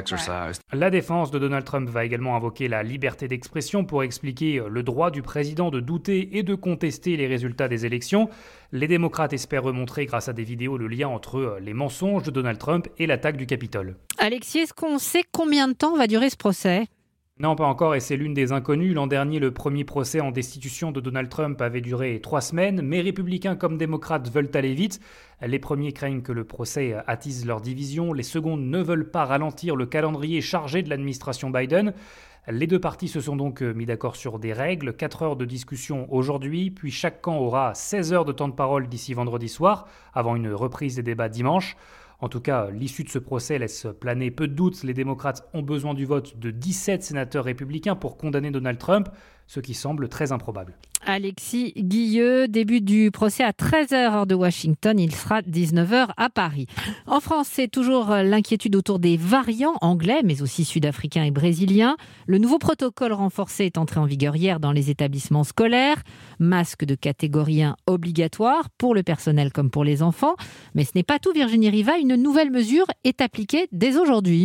B: La défense de Donald Trump va également invoquer la liberté d'expression pour expliquer le droit du président de douter et de contester les résultats des élections. Les démocrates espèrent remontrer grâce à des vidéos le lien entre les mensonges de Donald Trump et l'attaque du Capitole.
F: Alexis, est-ce qu'on sait combien de temps va durer ce procès ?
B: Non, pas encore, et c'est l'une des inconnues. L'an dernier, le premier procès en destitution de Donald Trump avait duré trois semaines, mais républicains comme démocrates veulent aller vite. Les premiers craignent que le procès attise leur division, les secondes ne veulent pas ralentir le calendrier chargé de l'administration Biden. Les deux parties se sont donc mis d'accord sur des règles, quatre heures de discussion aujourd'hui, puis chaque camp aura seize heures de temps de parole d'ici vendredi soir, avant une reprise des débats dimanche. En tout cas, l'issue de ce procès laisse planer peu de doutes. Les démocrates ont besoin du vote de dix-sept sénateurs républicains pour condamner Donald Trump, ce qui semble très improbable.
F: Alexis Guilleux, début du procès à treize heures heure de Washington, il sera dix-neuf heures à Paris. En France, c'est toujours l'inquiétude autour des variants anglais, mais aussi sud-africains et brésiliens. Le nouveau protocole renforcé est entré en vigueur hier dans les établissements scolaires. Masque de catégorie un obligatoire pour le personnel comme pour les enfants. Mais ce n'est pas tout, Virginie Riva, une nouvelle mesure est appliquée dès aujourd'hui.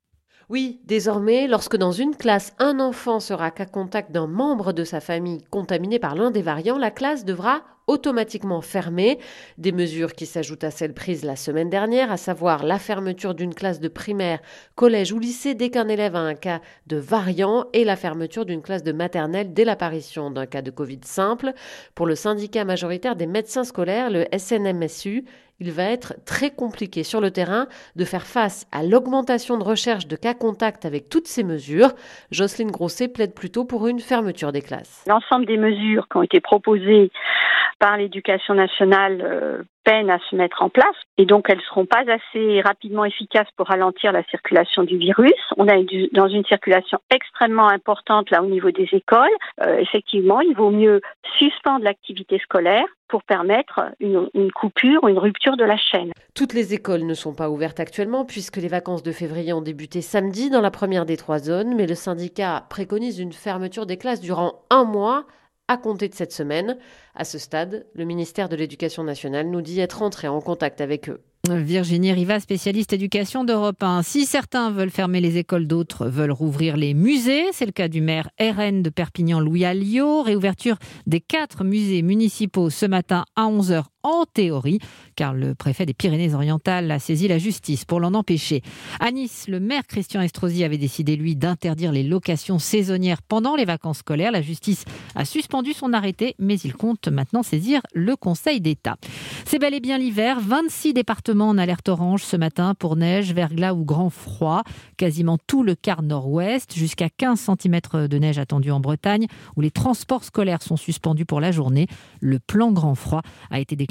W: Oui, désormais, lorsque dans une classe, un enfant sera cas contact d'un membre de sa famille contaminé par l'un des variants, la classe devra automatiquement fermer. Des mesures qui s'ajoutent à celles prises la semaine dernière, à savoir la fermeture d'une classe de primaire, collège ou lycée dès qu'un élève a un cas de variant et la fermeture d'une classe de maternelle dès l'apparition d'un cas de Covid simple. Pour le syndicat majoritaire des médecins scolaires, le S N M S U, il va être très compliqué sur le terrain de faire face à l'augmentation de recherche de cas contacts avec toutes ces mesures. Jocelyne Grosset plaide plutôt pour une fermeture des classes.
X: L'ensemble des mesures qui ont été proposées par l'Éducation nationale euh, peinent à se mettre en place et donc elles ne seront pas assez rapidement efficaces pour ralentir la circulation du virus. On est dans une circulation extrêmement importante là au niveau des écoles. Euh, effectivement, il vaut mieux suspendre l'activité scolaire pour permettre une, une coupure ou une rupture de la chaîne.
W: Toutes les écoles ne sont pas ouvertes actuellement puisque les vacances de février ont débuté samedi dans la première des trois zones, mais le syndicat préconise une fermeture des classes durant un mois à compter de cette semaine. À ce stade, le ministère de l'Éducation nationale nous dit être entré en contact avec eux.
F: Virginie Riva, spécialiste éducation d'Europe un. Si certains veulent fermer les écoles, d'autres veulent rouvrir les musées. C'est le cas du maire R N de Perpignan, Louis Alliot. Réouverture des quatre musées municipaux ce matin à onze heures en théorie, car le préfet des Pyrénées-Orientales a saisi la justice pour l'en empêcher. À Nice, le maire Christian Estrosi avait décidé, lui, d'interdire les locations saisonnières pendant les vacances scolaires. La justice a suspendu son arrêté, mais il compte maintenant saisir le Conseil d'État. C'est bel et bien l'hiver. vingt-six départements en alerte orange ce matin pour neige, verglas ou grand froid. Quasiment tout le quart nord-ouest, jusqu'à quinze centimètres de neige attendue en Bretagne, où les transports scolaires sont suspendus pour la journée. Le plan grand froid a été déclenché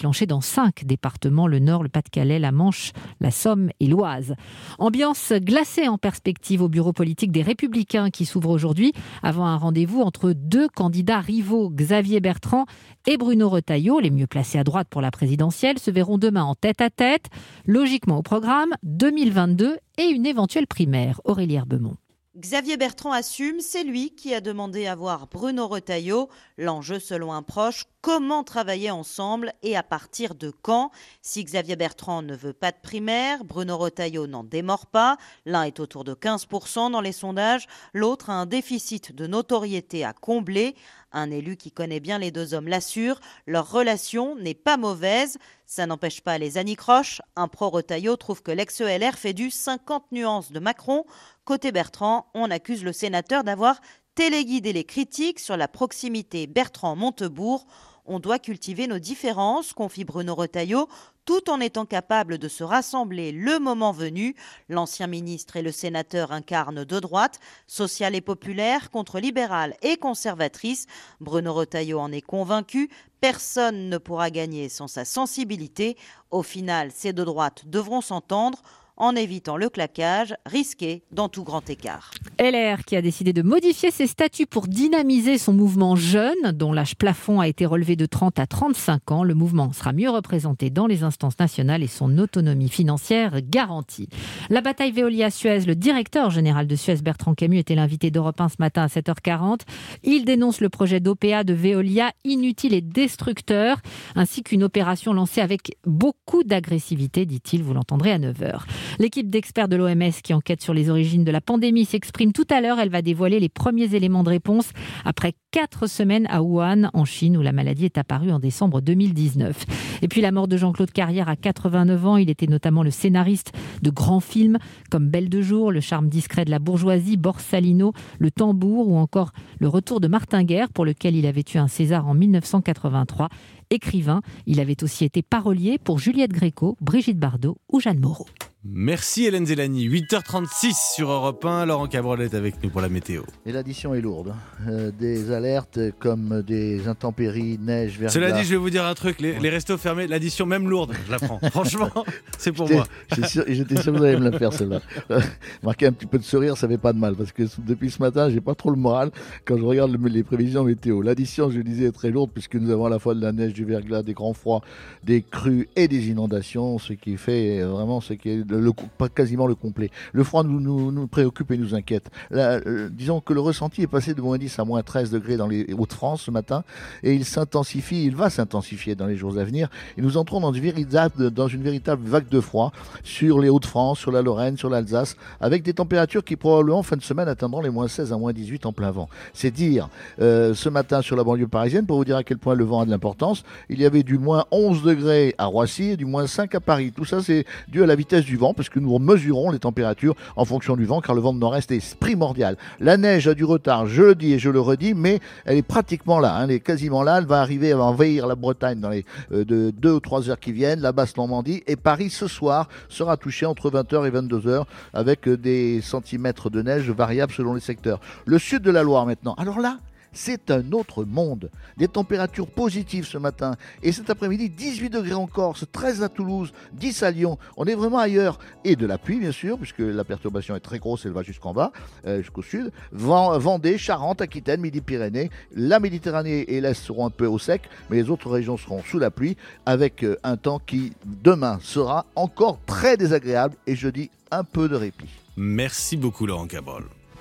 G: déclenchée dans cinq départements, le Nord, le Pas-de-Calais, la Manche, la Somme et l'Oise. Ambiance glacée en perspective au bureau politique des Républicains qui s'ouvre aujourd'hui avant un rendez-vous entre deux candidats rivaux, Xavier Bertrand et Bruno Retailleau, les mieux placés à droite pour la présidentielle, se verront demain en tête-à-tête. Logiquement au programme, deux mille vingt-deux et une éventuelle primaire. Aurélie Herbemont.
H: Xavier Bertrand assume, c'est lui qui a demandé à voir Bruno Retailleau. L'enjeu, selon un proche, comment travailler ensemble et à partir de quand? Si Xavier Bertrand ne veut pas de primaire, Bruno Retailleau n'en démord pas. L'un est autour de quinze pour cent dans les sondages, l'autre a un déficit de notoriété à combler. Un élu qui connaît bien les deux hommes l'assure, leur relation n'est pas mauvaise. Ça n'empêche pas les anicroches. Un pro-Retailleau trouve que l'ex-E L R fait du cinquante nuances de Macron. Côté Bertrand, on accuse le sénateur d'avoir téléguidé les critiques sur la proximité Bertrand-Montebourg. On doit cultiver nos différences, confie Bruno Retailleau, tout en étant capable de se rassembler le moment venu. L'ancien ministre et le sénateur incarnent deux droites, sociale et populaire, contre libérale et conservatrice. Bruno Retailleau en est convaincu. Personne ne pourra gagner sans sa sensibilité. Au final, ces deux droites devront s'entendre en évitant le claquage risqué dans tout grand écart.
G: L R qui a décidé de modifier ses statuts pour dynamiser son mouvement jeune, dont l'âge plafond a été relevé de trente à trente-cinq ans. Le mouvement sera mieux représenté dans les instances nationales et son autonomie financière garantie. La bataille Veolia-Suez, le directeur général de Suez, Bertrand Camus, était l'invité d'Europe un ce matin à sept heures quarante. Il dénonce le projet d'O P A de Veolia, inutile et destructeur, ainsi qu'une opération lancée avec beaucoup d'agressivité, dit-il, vous l'entendrez à neuf heures. L'équipe d'experts de l'O M S qui enquête sur les origines de la pandémie s'exprime tout à l'heure. Elle va dévoiler les premiers éléments de réponse après quatre semaines à Wuhan, en Chine, où la maladie est apparue en décembre deux mille dix-neuf. Et puis la mort de Jean-Claude Carrière à quatre-vingt-neuf ans. Il était notamment le scénariste de grands films comme Belle de jour, Le charme discret de la bourgeoisie, Borsalino, Le tambour ou encore Le retour de Martin Guerre, pour lequel il avait eu un César en mille neuf cent quatre-vingt-trois. Écrivain, il avait aussi été parolier pour Juliette Gréco, Brigitte Bardot ou Jeanne Moreau.
C: Merci Hélène Zélani. huit heures trente-six sur Europe un. Laurent Cabrol est avec nous pour la météo.
J: Et l'addition est lourde. Euh, des alertes comme des intempéries, neige, verglas.
C: Cela dit, je vais vous dire un truc. Les, les restos fermés, l'addition même lourde, je la prends. Franchement, c'est pour moi.
J: J'étais sûr, j'étais sûr que vous allez me la faire celle-là. Euh, marquer un petit peu de sourire, ça fait pas de mal. Parce que depuis ce matin, j'ai pas trop le moral quand je regarde le, les prévisions météo. L'addition, je le disais, est très lourde puisque nous avons à la fois de la neige, du verglas, des grands froids, des crues et des inondations. Ce qui fait vraiment ce qui est le, le, pas quasiment le complet. Le froid nous, nous, nous préoccupe et nous inquiète. Là, euh, disons que le ressenti est passé de moins dix à moins treize degrés dans les Hauts-de-France ce matin et il s'intensifie, il va s'intensifier dans les jours à venir et nous entrons dans une véritable, dans une véritable vague de froid sur les Hauts-de-France, sur la Lorraine, sur l'Alsace, avec des températures qui probablement fin de semaine atteindront les moins seize à moins dix-huit en plein vent. C'est dire euh, ce matin sur la banlieue parisienne, pour vous dire à quel point le vent a de l'importance, il y avait du moins onze degrés à Roissy et du moins cinq à Paris. Tout ça c'est dû à la vitesse du vent parce que nous mesurons les températures en fonction du vent car le vent de nord-est est primordial. La neige a du retard, je le dis et je le redis, mais elle est pratiquement là, hein, elle est quasiment là, elle va arriver, elle va envahir la Bretagne dans les euh, de deux ou trois heures qui viennent, la basse Normandie et Paris ce soir sera touché entre vingt heures et vingt-deux heures avec euh, des centimètres de neige variables selon les secteurs. Le sud de la Loire maintenant, alors là c'est un autre monde. Des températures positives ce matin. Et cet après-midi, dix-huit degrés en Corse, treize à Toulouse, dix à Lyon. On est vraiment ailleurs. Et de la pluie, bien sûr, puisque la perturbation est très grosse, elle va jusqu'en bas, euh, jusqu'au sud. Vendée, Charente, Aquitaine, Midi-Pyrénées. La Méditerranée et l'Est seront un peu au sec, mais les autres régions seront sous la pluie, avec euh, un temps qui, demain, sera encore très désagréable. Et je dis un peu de répit.
C: Merci beaucoup, Laurent Cabrol.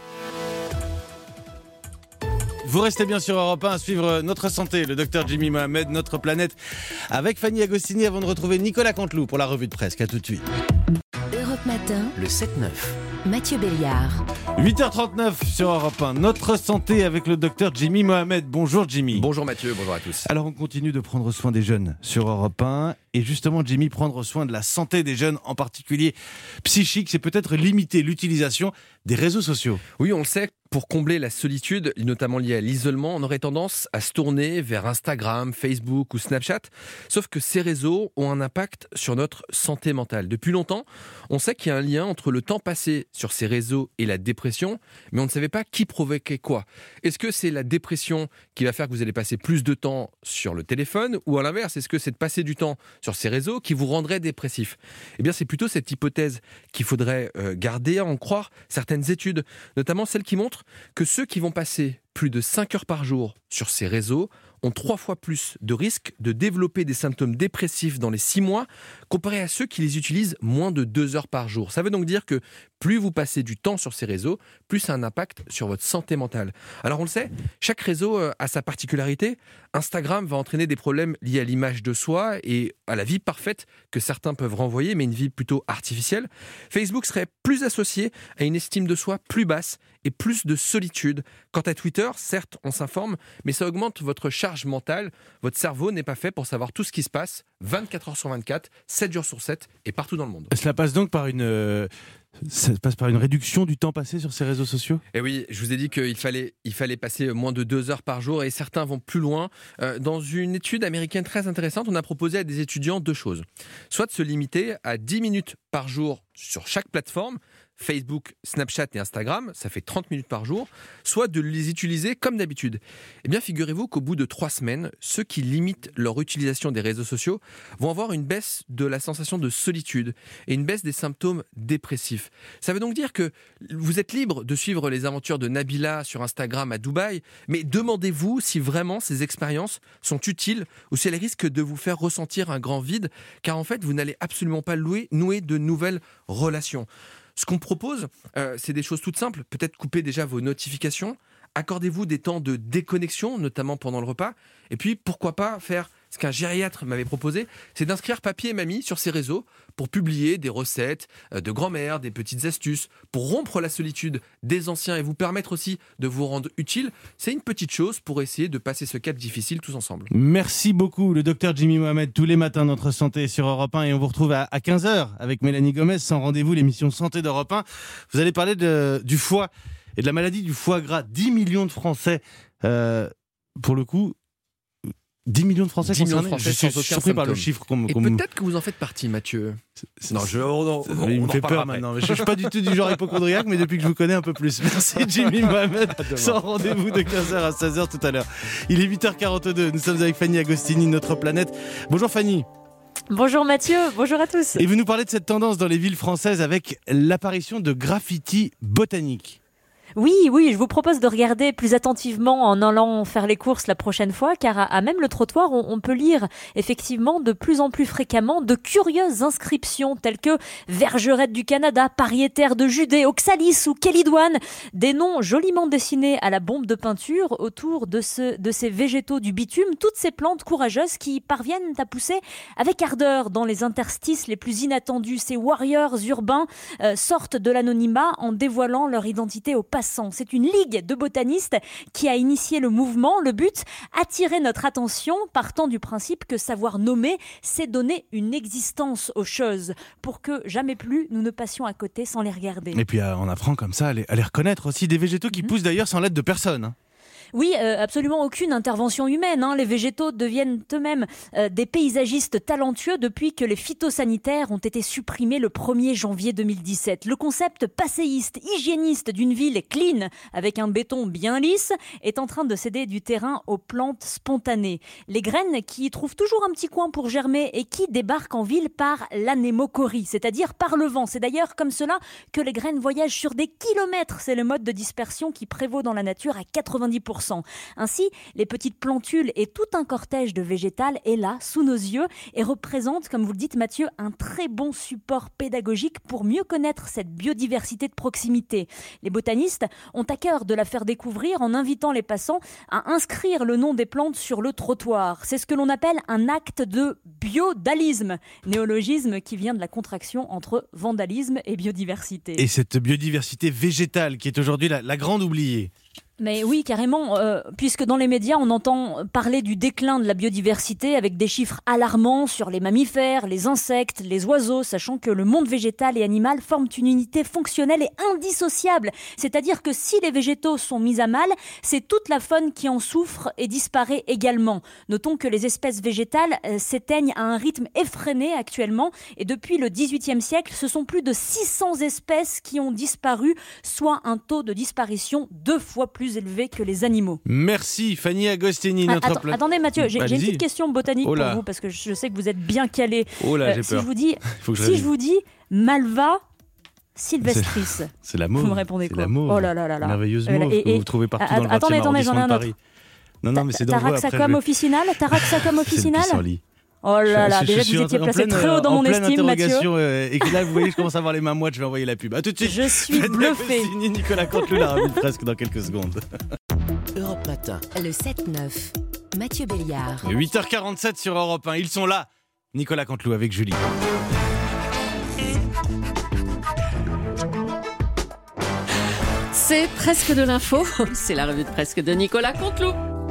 C: Vous restez bien sur Europe un à suivre Notre Santé, le docteur Jimmy Mohamed, Notre Planète, avec Fanny Agostini avant de retrouver Nicolas Canteloup pour la revue de presse. À tout de suite.
D: Europe Matin, le sept neuf. Mathieu Béliard.
C: huit heures trente-neuf sur Europe un. Notre Santé avec le docteur Jimmy Mohamed. Bonjour Jimmy.
K: Bonjour Mathieu, bonjour à tous.
C: Alors on continue de prendre soin des jeunes sur Europe un Et justement, Jimmy, prendre soin de la santé des jeunes, en particulier psychique, c'est peut-être limiter l'utilisation des réseaux sociaux.
I: Oui, on le sait, pour combler la solitude, notamment liée à l'isolement, on aurait tendance à se tourner vers Instagram, Facebook ou Snapchat. Sauf que ces réseaux ont un impact sur notre santé mentale. Depuis longtemps, on sait qu'il y a un lien entre le temps passé sur ces réseaux et la dépression, mais on ne savait pas qui provoquait quoi. Est-ce que c'est la dépression qui va faire que vous allez passer plus de temps sur le téléphone, ou à l'inverse, est-ce que c'est de passer du temps sur ces réseaux qui vous rendrait dépressif ? Eh bien, c'est plutôt cette hypothèse qu'il faudrait euh, garder à en croire certaines études, notamment celles qui montrent que ceux qui vont passer plus de cinq heures par jour sur ces réseaux ont trois fois plus de risques de développer des symptômes dépressifs dans les six mois comparé à ceux qui les utilisent moins de deux heures par jour. Ça veut donc dire que plus vous passez du temps sur ces réseaux, plus ça a un impact sur votre santé mentale. Alors on le sait, chaque réseau a sa particularité. Instagram va entraîner des problèmes liés à l'image de soi et à la vie parfaite que certains peuvent renvoyer, mais une vie plutôt artificielle. Facebook serait plus associé à une estime de soi plus basse et plus de solitude. Quant à Twitter, certes, on s'informe, mais ça augmente votre charge mentale. Votre cerveau n'est pas fait pour savoir tout ce qui se passe vingt-quatre heures sur vingt-quatre, sept jours sur sept et partout dans le monde.
C: Cela passe donc par une... Euh... Ça passe par une réduction du temps passé sur ces réseaux sociaux ?
I: Eh oui, je vous ai dit qu'il fallait, il fallait passer moins de deux heures par jour et certains vont plus loin. Euh, dans une étude américaine très intéressante, on a proposé à des étudiants deux choses. Soit de se limiter à dix minutes par jour sur chaque plateforme, Facebook, Snapchat et Instagram, ça fait trente minutes par jour, soit de les utiliser comme d'habitude. Eh bien, figurez-vous qu'au bout de trois semaines, ceux qui limitent leur utilisation des réseaux sociaux vont avoir une baisse de la sensation de solitude et une baisse des symptômes dépressifs. Ça veut donc dire que vous êtes libre de suivre les aventures de Nabila sur Instagram à Dubaï, mais demandez-vous si vraiment ces expériences sont utiles ou si elles risquent de vous faire ressentir un grand vide, car en fait, vous n'allez absolument pas louer, nouer de nouvelles relations. Ce qu'on propose, euh, c'est des choses toutes simples. Peut-être couper déjà vos notifications. Accordez-vous des temps de déconnexion, notamment pendant le repas. Et puis, pourquoi pas faire ce qu'un gériatre m'avait proposé, c'est d'inscrire papy et mamie sur ces réseaux pour publier des recettes euh, de grand-mère, des petites astuces, pour rompre la solitude des anciens et vous permettre aussi de vous rendre utile. C'est une petite chose pour essayer de passer ce cap difficile tous ensemble.
C: Merci beaucoup, le docteur Jimmy Mohamed, tous les matins, Notre Santé sur Europe un, et on vous retrouve à, à quinze heures avec Mélanie Gomez, sans rendez-vous, l'émission Santé d'Europe un. Vous allez parler de, du foie et de la maladie du foie gras. dix millions de Français, euh, pour le coup, dix millions de Français concernés. Je suis surpris par le chiffre. Comme,
I: et
C: comme...
I: peut-être que vous en faites partie, Mathieu.
C: C'est, non, je, on, on, on, il me fait peur maintenant. Je ne suis pas du tout du genre hypochondriaque, mais depuis que je vous connais un peu plus. Merci Jimmy Mohamed. Sans rendez-vous de quinze heures à seize heures tout à l'heure. Il est huit heures quarante-deux. Nous sommes avec Fanny Agostini, Notre Planète. Bonjour Fanny.
K: Bonjour Mathieu, bonjour à tous.
C: Et vous nous parlez de cette tendance dans les villes françaises avec l'apparition de graffitis botaniques.
K: Oui, oui, je vous propose de regarder plus attentivement en allant faire les courses la prochaine fois, car à, à même le trottoir, on, on peut lire effectivement de plus en plus fréquemment de curieuses inscriptions telles que Vergerette du Canada, Pariétaire de Judée, Oxalis ou Kélidoine, des noms joliment dessinés à la bombe de peinture autour de, ce, de ces végétaux du bitume, toutes ces plantes courageuses qui parviennent à pousser avec ardeur dans les interstices les plus inattendus. Ces warriors urbains euh, sortent de l'anonymat en dévoilant leur identité au passé. C'est une ligue de botanistes qui a initié le mouvement. Le but, attirer notre attention, partant du principe que savoir nommer, c'est donner une existence aux choses, pour que jamais plus nous ne passions à côté sans les regarder.
C: Et puis euh, on apprend comme ça à les, à les reconnaître aussi, des végétaux qui mmh. poussent d'ailleurs sans l'aide de personne. Hein.
K: Oui, euh, absolument aucune intervention humaine. Hein. Les végétaux deviennent eux-mêmes euh, des paysagistes talentueux depuis que les phytosanitaires ont été supprimés le premier janvier deux mille dix-sept. Le concept passéiste, hygiéniste d'une ville clean, avec un béton bien lisse, est en train de céder du terrain aux plantes spontanées. Les graines qui trouvent toujours un petit coin pour germer et qui débarquent en ville par l'anémochorie, c'est-à-dire par le vent. C'est d'ailleurs comme cela que les graines voyagent sur des kilomètres. C'est le mode de dispersion qui prévaut dans la nature à quatre-vingt-dix pour cent. Ainsi, les petites plantules et tout un cortège de végétales est là, sous nos yeux, et représente, comme vous le dites Mathieu, un très bon support pédagogique pour mieux connaître cette biodiversité de proximité. Les botanistes ont à cœur de la faire découvrir en invitant les passants à inscrire le nom des plantes sur le trottoir. C'est ce que l'on appelle un acte de biodalisme, néologisme qui vient de la contraction entre vandalisme et biodiversité.
C: Et cette biodiversité végétale qui est aujourd'hui la, la grande oubliée.
K: Mais oui, carrément, euh, puisque dans les médias, on entend parler du déclin de la biodiversité avec des chiffres alarmants sur les mammifères, les insectes, les oiseaux, sachant que le monde végétal et animal forment une unité fonctionnelle et indissociable. C'est-à-dire que si les végétaux sont mis à mal, c'est toute la faune qui en souffre et disparaît également. Notons que les espèces végétales euh, s'éteignent à un rythme effréné actuellement, et depuis le dix-huitième siècle, ce sont plus de six cents espèces qui ont disparu, soit un taux de disparition deux fois plus élevé que les animaux.
C: Merci Fanny Agostini.
K: Ah,
C: notre
K: attends,
C: pla-
K: attendez Mathieu, j'ai, j'ai une
C: Allez-y.
K: petite question botanique
C: Oh là.
K: pour vous, parce que je sais que vous êtes bien calé.
C: Oh là, j'ai
K: si
C: peur.
K: je vous dis,
C: Faut que je
K: si
C: révise.
K: je vous dis Malva sylvestris,
C: C'est- c'est la mauve.
K: vous me répondez
C: C'est
K: quoi?
C: la mauve.
K: Oh là là là là.
C: Merveilleuse
K: Euh,
C: mauve
K: et-
C: que
K: et-
C: vous trouvez partout
K: a-
C: dans le
K: attendez,
C: vingtième
K: attendez, j'en ai
C: arrondissement
K: un
C: de
K: autre.
C: Paris. Non, non, mais c'est dangereux.
K: Taraxacum
C: après, je vais-
K: officinale, Taraxacum officinale.
C: C'est le pissenlit.
K: Oh là là,
C: Je- je-
K: déjà
C: je
K: que
C: suis
K: vous
C: en-
K: étiez
C: en
K: placé
C: pleine,
K: très haut dans
C: en
K: mon
C: pleine
K: estime, Mathieu.
C: interrogation, euh, et que là, vous voyez, je commence à avoir les mains moites, je vais envoyer la pub. À tout de suite.
K: Je suis
C: Fanny
K: bluffé.
C: Agostini, Nicolas Canteloup, la revue de presque dans quelques secondes.
L: Europe Matin. Le sept neuf. Mathieu Béliard.
C: huit heures quarante-sept sur Europe un. Ils sont là. Nicolas Canteloup avec Julie.
D: C'est presque de l'info, c'est la revue de presque de Nicolas Canteloup.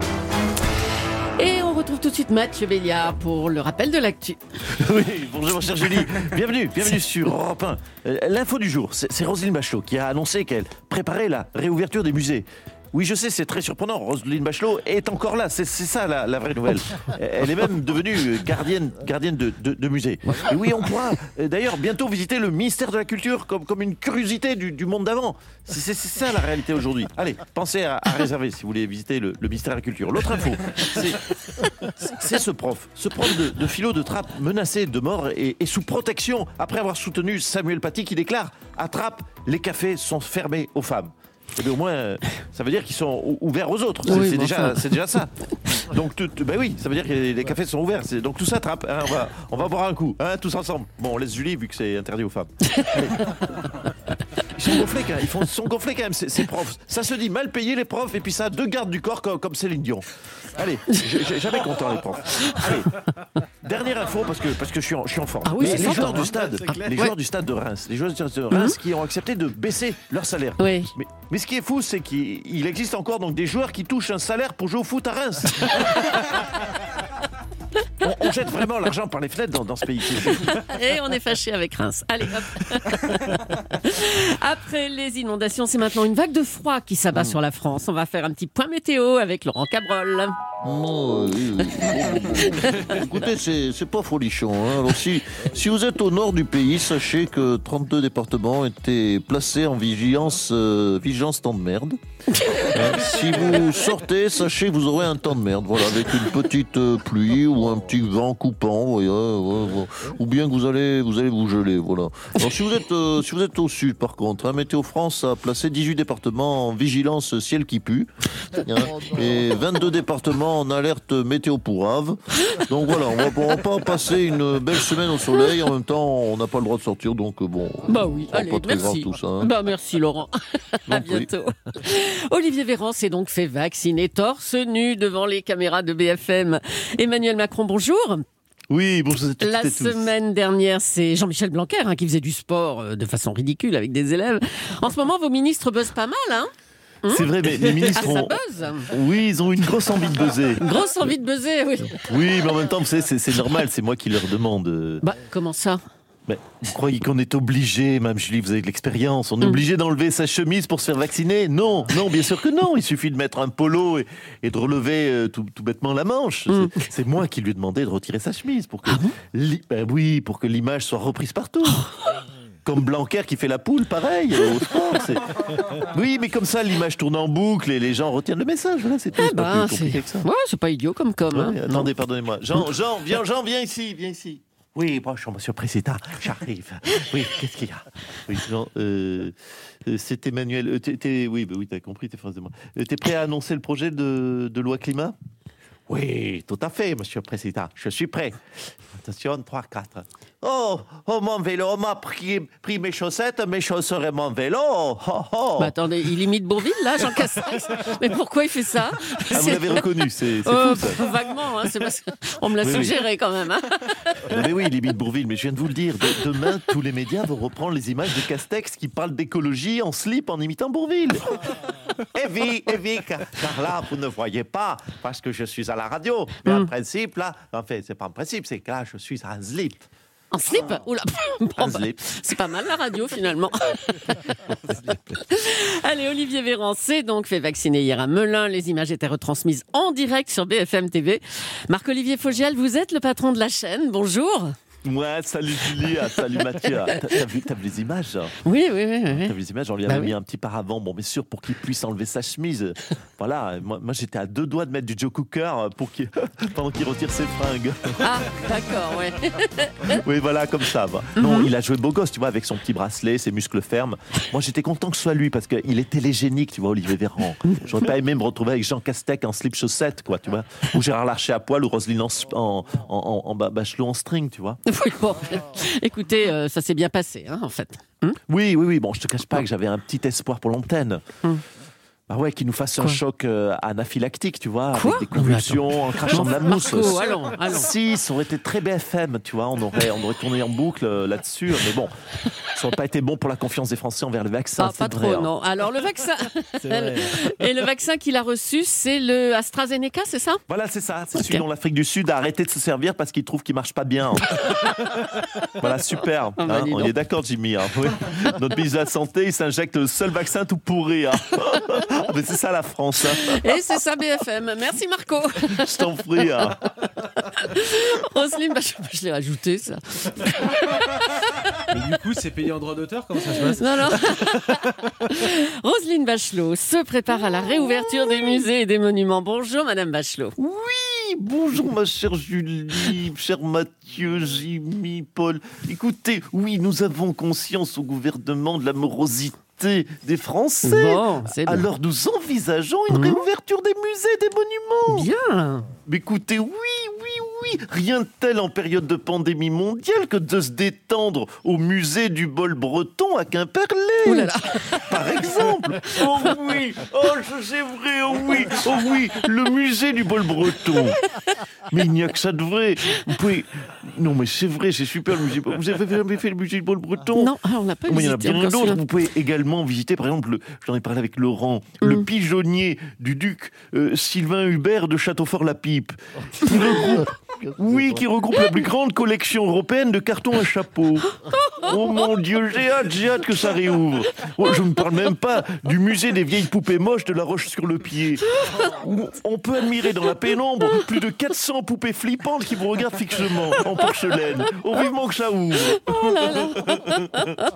D: Et on retrouve tout de suite Mathieu Béliard pour le rappel de l'actu.
M: Oui, bonjour chère Julie, bienvenue, bienvenue sur Europe un. Euh, L'info du jour, c'est c'est Roselyne Bachelot qui a annoncé qu'elle préparait la réouverture des musées. Oui, je sais, c'est très surprenant. Roselyne Bachelot est encore là. C'est c'est ça la, la vraie nouvelle. Elle est même devenue gardienne, gardienne de, de, de musée. Et oui, on pourra euh, d'ailleurs bientôt visiter le ministère de la Culture comme, comme une curiosité du, du monde d'avant. C'est c'est- c'est ça la réalité aujourd'hui. Allez, pensez à, à réserver si vous voulez visiter le, le ministère de la Culture. L'autre info, c'est- c'est ce prof. Ce prof de, de philo de Trappes menacé de mort et, et sous protection après avoir soutenu Samuel Paty qui déclare « À Trappes, les cafés sont fermés aux femmes ». Eh bien, au moins, euh, ça veut dire qu'ils sont ou- ouverts aux autres. C'est
D: Oui,
M: c'est
D: bon,
M: déjà,
D: enfin.
M: c'est déjà ça. Donc, tout, tout- ben oui, ça veut dire que les, les cafés sont ouverts. C'est- Donc, tout ça trappe. hein, on, va, on va boire un coup, hein, tous ensemble. Bon, on laisse Julie vu que c'est interdit aux femmes. Allez. Ils sont gonflés quand même. Ils font- sont gonflés quand même, ces, ces profs. Ça se dit mal payé, les profs, et puis ça a deux gardes du corps comme, comme Céline Dion. Allez, j'ai j'ai jamais content, les profs. Allez, dernière info, parce que, parce que je, suis en, je suis en forme.
D: Ah oui,
M: les
D: c'est
M: les
D: sympa,
M: joueurs
D: hein.
M: du stade,
D: C'est clair.
M: les
D: Ouais.
M: joueurs du stade de Reims, les joueurs du stade de Reims qui ont accepté de baisser leur salaire.
D: Oui.
M: Mais, mais ce qui est fou, c'est qu'il il existe encore donc des joueurs qui touchent un salaire pour jouer au foot à Reims. on, on jette vraiment l'argent par les fenêtres dans, dans ce pays. C'est fou.
D: Et on est fâché avec Reims. Allez, hop. Après les inondations, c'est maintenant une vague de froid qui s'abat
M: Mmh.
D: sur la France. On va faire un petit point météo avec Laurent Cabrol.
J: Oh, oui, oui. Écoutez, c'est c'est pas folichon. Hein. Alors, si, si vous êtes au nord du pays, sachez que trente-deux départements étaient placés en vigilance, euh, vigilance temps de merde. Euh, si vous sortez, sachez que vous aurez un temps de merde. Voilà, avec une petite euh, pluie ou un petit vent coupant, voyez, euh, ouais, ouais. Ou bien que vous allez, vous allez vous geler. Voilà. Alors, si vous êtes, euh, si vous êtes au sud, par contre, hein, Météo France a placé dix-huit départements en vigilance ciel qui pue, hein, et vingt-deux départements en alerte météo pourrave. Donc voilà, on va, on va pas passer une belle semaine au soleil. En même temps, on n'a pas le droit de sortir, donc euh, bon.
D: Bah oui,
J: c'est
D: allez,
J: pas très
D: merci.
J: grave tout ça. hein.
D: Bah merci Laurent. À
J: Non, oui.
D: bientôt. Olivier Véran s'est donc fait vacciner torse nu devant les caméras de B F M. Emmanuel Macron, bonjour.
M: Oui, bonjour à toutes
D: La
M: et tous.
D: semaine dernière, c'est Jean-Michel Blanquer hein, qui faisait du sport euh, de façon ridicule avec des élèves. En ce moment, vos ministres buzzent pas mal, hein Hum
M: C'est vrai, mais les ministres
D: Ah, ça
M: ont...
D: buzz.
M: Oui, ils ont une grosse envie de buzzer.
D: Grosse envie de buzzer, oui.
M: Oui, mais en même temps, vous savez, c'est c'est normal, c'est moi qui leur demande. euh,
D: Bah, comment ça
M: Mais vous croyez qu'on est obligé, Mme Julie, vous avez de l'expérience, on est
D: Mm.
M: obligé d'enlever sa chemise pour se faire vacciner? Non, non, bien sûr que non. Il suffit de mettre un polo et, et de relever euh, tout, tout bêtement la manche.
D: Mm.
M: C'est- C'est moi qui lui ai demandé de retirer sa chemise pour que, l'i- ben oui, pour que l'image soit reprise partout. Comme Blanquer qui fait la poule, pareil, euh, au sport. c'est- Oui, mais comme ça, l'image tourne en boucle et les gens retiennent le message. Voilà, c'est tout.
D: Eh
M: c'est pas
D: ben,
M: plus compliqué
D: c'est
M: que ça.
D: ouais, c'est pas idiot comme com. hein.
M: Ouais, attendez, pardonnez-moi. Jean, Jean, viens, Jean, viens ici, viens ici. Oui, bonjour, monsieur le président, j'arrive. Oui, qu'est-ce qu'il y a? Oui, Jean, euh, euh, c'est Emmanuel. euh, t'es- t'es- oui, bah oui, t'as compris, t'es face de moi. Euh, T'es prêt à annoncer le projet de, de loi climat? Oui, tout à fait, monsieur le président. Je suis prêt. Attention, trois, quatre. Oh, oh, mon vélo, on m'a pris, pris mes chaussettes, mes chaussures et mon vélo. Oh, oh.
D: Bah attendez, il imite Bourvil, là, Jean Castex. Mais pourquoi il fait ça?
M: Ah, vous l'avez reconnu, c'est, c'est
D: euh,
M: fou, ça.
D: Vaguement, hein, c'est parce qu'on me l'a
M: Oui,
D: suggéré
M: oui.
D: quand même. Hein.
M: Mais oui, il imite Bourvil, mais je viens de vous le dire. De- demain, tous les médias vont reprendre les images de Castex qui parlent d'écologie en slip en imitant Bourvil. Et oui, et oui, car, car là, vous ne voyez pas, parce que je suis à la radio. Mais en principe, là, en fait, c'est pas en principe, c'est que là, je suis en slip.
D: En slip? Oula, bon,
M: Un
D: bah,
M: slip.
D: c'est pas mal la radio finalement. Allez, Olivier Véran s'est donc fait vacciner hier à Melun. Les images étaient retransmises en direct sur B F M T V. Marc-Olivier Fogiel, vous êtes le patron de la chaîne. Bonjour.
M: Ouais, salut Julie, ah, salut Mathieu. Ah, T'as, t'as vu, t'as vu les images?
D: Oui, oui, oui. oui.
M: T'as vu les images? On lui
D: Bah
M: avait
D: oui.
M: mis un petit paravent, bon, bien sûr, pour qu'il puisse enlever sa chemise. Voilà, moi, moi j'étais à deux doigts de mettre du Joe Cooker pour qu'il, pendant qu'il retire ses fringues.
D: Ah, d'accord, ouais.
M: Oui, voilà, comme ça. Bah. Non, il a joué beau gosse, tu vois, avec son petit bracelet, ses muscles fermes. Moi, j'étais content que ce soit lui parce qu'il est télégénique, tu vois, Olivier Véran. J'aurais pas aimé me retrouver avec Jean Castex en slip chaussette, quoi, tu vois. Ou Gérard Larcher à poil, ou Roselyne en, en, en, en, en Bachelot en string, tu vois.
D: Oui, bon. Écoutez, euh, ça s'est bien passé, hein, en fait. Hum
M: Oui, oui, oui. Bon, je te cache pas que j'avais un petit espoir pour l'antenne.
D: Hum.
M: Bah ouais, qu'il nous fasse un
D: Quoi
M: choc euh, anaphylactique, tu vois,
D: Quoi
M: avec des convulsions, en crachant de la mousse.
D: Marco, allons, allons.
M: Si, ça aurait été très B F M, tu vois, on aurait, on aurait tourné en boucle euh, là-dessus, mais bon, ça aurait pas été bon pour la confiance des Français envers le vaccin.
D: Ah,
M: c'est
D: pas
M: vrai,
D: trop,
M: hein.
D: non. Alors, le vaccin.
M: C'est vrai.
D: Et le vaccin qu'il a reçu, c'est le AstraZeneca, c'est ça?
M: Voilà, c'est ça. C'est
D: Ok.
M: celui dont l'Afrique du Sud a arrêté de se servir parce qu'il trouve qu'il marche pas bien. Voilà, super.
D: Ah bah,
M: hein,
D: dis
M: on
D: donc.
M: est d'accord, Jimmy. Hein, oui. Notre ministre de la Santé, il s'injecte le seul vaccin tout pourri. Hein. Ah, mais c'est ça la France. Hein.
D: Et c'est ça B F M. Merci Marco.
M: Je t'en prie. Hein.
D: Roselyne, bah, je, je l'ai rajouté ça.
C: Mais du coup, c'est payé en droit d'auteur? Comment ça se passe?
D: Non, non. Roselyne Bachelot se prépare à la réouverture des musées et des monuments. Bonjour Madame Bachelot.
M: Oui, bonjour ma chère Julie, cher Mathieu, Jimmy, Paul. Écoutez, oui, nous avons conscience au gouvernement de la morosité des Français.
D: Bon, c'est bien.
M: Alors nous envisageons une
D: Mmh.
M: réouverture des musées et des monuments.
D: Bien.
M: Mais écoutez, oui, oui, oui, rien de tel en période de pandémie mondiale que de se détendre au musée du bol breton à Quimperlé.
D: Ouh là là.
M: Par exemple. Oh oui, oh c'est vrai, oh oui, oh oui, le musée du bol breton. Mais il n'y a que ça de vrai. Vous pouvez... Non mais c'est vrai, c'est super le musée. Vous avez jamais fait le musée du bol breton?
D: Non, on n'a pas
M: Oh, mais il y en a
D: visité
M: bien
D: encore
M: d'autres.
D: celui-là.
M: Vous pouvez également visiter, par exemple, le, j'en ai parlé avec Laurent, le pigeonnier du duc euh, Sylvain Hubert de Châteaufort-la-Pipe. Qui regroupe, oui, qui regroupe la plus grande collection européenne de cartons à chapeau. Oh mon Dieu, j'ai hâte, j'ai hâte que ça réouvre. Oh, je ne parle même pas du musée des vieilles poupées moches de La Roche-sur-le-Pied. Où on peut admirer dans la pénombre plus de quatre cents poupées flippantes qui vous regardent fixement en porcelaine. Oh, vivement que ça ouvre.
D: Oh là là.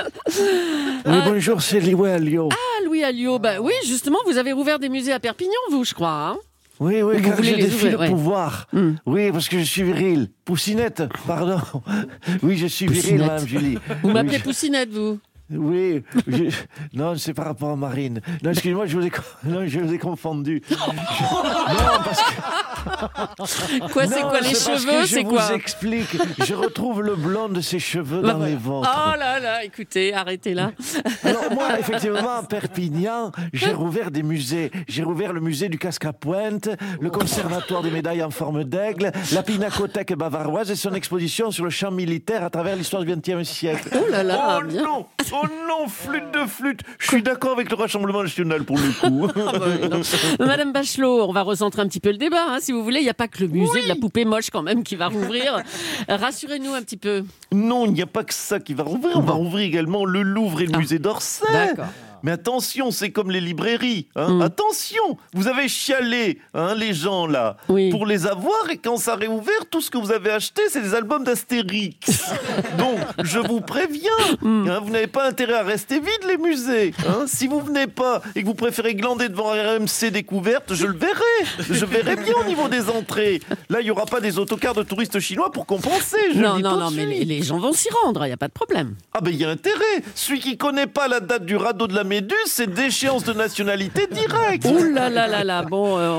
M: Oui, bonjour, c'est Louis Alliot.
D: Ah, Louis Alliot, bah oui, justement, vous avez rouvert des musées à Perpignan, vous, je crois. Hein.
M: Oui, oui,
D: Vous
M: car
D: voulez
M: je
D: les
M: défie
D: ouvrir,
M: le
D: ouais.
M: pouvoir.
D: Hmm.
M: Oui, parce que je suis viril. Poussinette, pardon. Oui, je suis viril,
D: Poussinette.
M: madame Julie.
D: Vous
M: Oui,
D: m'appelez
M: je-
D: Poussinette, vous?
M: Oui, je- non, c'est par rapport à Marine. Non, excusez-moi, je vous ai, co- non, je vous ai confondu. Je- Non, parce que...
D: Quoi, c'est
M: Non,
D: quoi, les
M: parce que
D: cheveux, c'est
M: Je
D: quoi?
M: vous explique. Je retrouve le blond de ses cheveux
D: Bah,
M: dans les vôtres.
D: Oh là là, écoutez, arrêtez là.
M: Alors moi, effectivement, à Perpignan, j'ai rouvert des musées. J'ai rouvert le musée du casque à pointe, le conservatoire des médailles en forme d'aigle, la pinacothèque bavaroise et son exposition sur le champ militaire à travers l'histoire du vingtième siècle.
D: Oh là là,
M: Oh
D: bien.
M: non, oh non, flûte de flûte. Je suis d'accord avec le Rassemblement national pour le coup.
D: Ah bah, non. Madame Bachelot, on va recentrer un petit peu le débat, hein, si vous voulez. Il n'y a pas que le musée de la poupée moche quand même qui va rouvrir. Rassurez-nous un petit peu.
M: Non, il n'y a pas que ça qui va rouvrir. On va rouvrir également le Louvre et le musée d'Orsay.
D: D'accord.
M: Mais attention, c'est comme les librairies. Hein.
D: Mm.
M: Attention, vous avez chialé, hein, les gens là,
D: Oui.
M: pour les avoir. Et quand ça réouvert, tout ce que vous avez acheté, c'est des albums d'Astérix. Donc, je vous préviens,
D: Mm.
M: hein, vous n'avez pas intérêt à rester vides, les musées. Hein. Si vous venez pas et que vous préférez glander devant R M C Découverte, je le verrai. Je verrai bien au niveau des entrées. Là, il n'y aura pas des autocars de touristes chinois pour compenser. Je
D: Non,
M: le dis
D: non,
M: tout
D: non,
M: de
D: mais
M: suite.
D: les, les gens vont s'y rendre, il n'y a pas de problème.
M: Ah ben il y a intérêt. Celui qui connaît pas la date du radeau de la Méduse, c'est d'échéance de nationalité directe.
D: Ouh là là là là, bon, euh,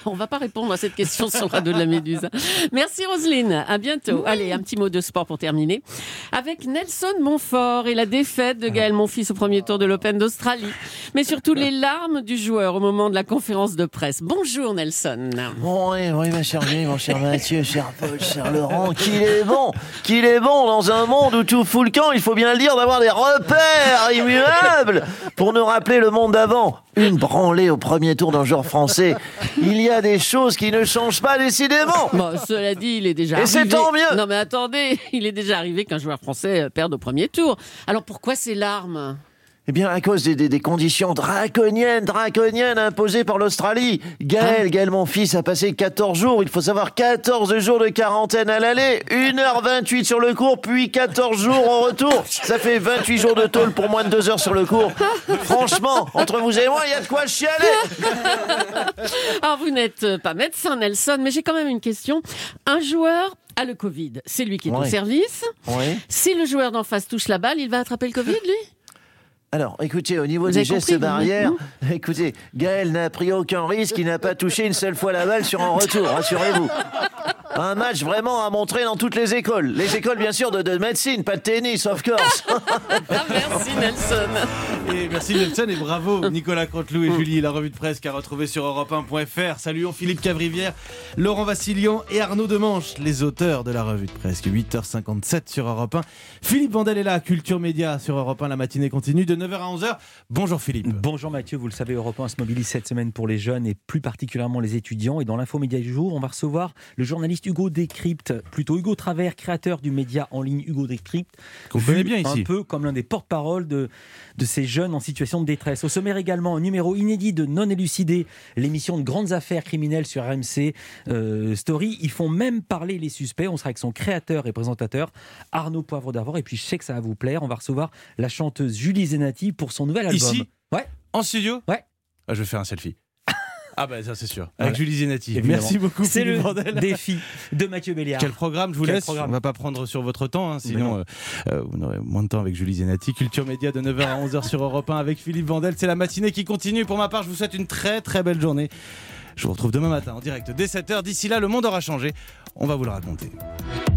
D: On va pas répondre à cette question sur le radeau de la Méduse. Merci Roselyne, à bientôt. Oui. Allez, un petit mot de sport pour terminer. Avec Nelson Montfort et la défaite de Gaël Monfils au premier tour de l'Open d'Australie. Mais surtout les larmes du joueur au moment de la conférence de presse. Bonjour Nelson.
M: Bon, oui, oui, ma chère Julie, mon cher Mathieu, cher Paul, cher Laurent, qu'il est bon, qu'il est bon dans un monde où tout fout le camp, il faut bien le dire, d'avoir des repères immuables pour nous rappeler le monde d'avant. Une branlée au premier tour d'un joueur français. Il y a des choses qui ne changent pas décidément.
D: Bon, cela dit, il est déjà
M: Et
D: arrivé.
M: c'est tant mieux.
D: Non mais attendez, il est déjà arrivé qu'un joueur français perde au premier tour. Alors pourquoi ces larmes ?
M: Eh bien, à cause des, des, des conditions draconiennes, draconiennes imposées par l'Australie. Gaël, ah. Gaël, mon fils, a passé quatorze jours. Il faut savoir quatorze jours de quarantaine à l'aller, une heure vingt-huit sur le cours, puis quatorze jours au retour. Ça fait vingt-huit jours de tôle pour moins de deux heures sur le cours. Franchement, entre vous et moi, il y a de quoi chialer.
D: Alors, vous n'êtes pas médecin, Nelson, mais j'ai quand même une question. Un joueur a le Covid. C'est lui qui est
M: ouais.
D: au service.
M: Ouais.
D: Si le joueur d'en face touche la balle, il va attraper le Covid, lui ?
M: Alors, écoutez, au niveau
D: Vous
M: des
D: avez
M: gestes
D: compris,
M: barrières,
D: vous
M: écoutez, Gaël n'a pris aucun risque, il n'a pas touché une seule fois la balle sur un retour, rassurez-vous. Un match vraiment à montrer dans toutes les écoles. Les écoles, bien sûr, de, de médecine, pas de tennis, of course.
D: Ah, merci Nelson.
C: Et merci Nelson et bravo Nicolas Canteloup et Julie. La revue de presse qu'a retrouvée sur europe un point f r. Saluons Philippe Cavrivière, Laurent Vassilian et Arnaud Demanche, les auteurs de la revue de presse. huit heures cinquante-sept sur Europe un. Philippe Vandel est là, Culture Média sur Europe un. La matinée continue de neuf heures à onze heures. Bonjour Philippe.
A: Bonjour Mathieu, vous le savez, Europe un se mobilise cette semaine pour les jeunes et plus particulièrement les étudiants. Et dans l'info média du jour, on va recevoir le journaliste Hugo Décrypte, plutôt Hugo Travers, créateur du média en ligne Hugo Décrypte.
C: Qu'on connaît bien ici.
A: Un peu comme l'un des porte-parole de, de ces jeunes en situation de détresse. Au sommaire également, un numéro inédit de Non Élucidé, l'émission de grandes affaires criminelles sur R M C euh, Story. Ils font même parler les suspects. On sera avec son créateur et présentateur Arnaud Poivre d'Arvor. Et puis je sais que ça va vous plaire, on va recevoir la chanteuse Julie Zenati pour son nouvel album.
C: Ici ?
A: Ouais.
C: En studio ?
A: Ouais.
C: Ah, je vais faire un selfie. Ah bah ça c'est sûr. Avec
A: Voilà.
C: Julie Zenati.
A: Évidemment.
C: Merci beaucoup.
A: C'est
C: Philippe
A: le
C: Vandel.
A: défi de Mathieu Béliard.
C: Quel programme, je vous
A: Quel
C: laisse.
A: programme.
C: On ne va pas prendre sur votre temps, hein, sinon euh, euh, vous n'aurez moins de temps avec Julie Zenati. Culture Média de neuf heures à onze heures sur Europe un avec Philippe Vandel. C'est la matinée qui continue. Pour ma part, je vous souhaite une très très belle journée. Je vous retrouve demain matin en direct dès sept heures. D'ici là, le monde aura changé. On va vous le raconter.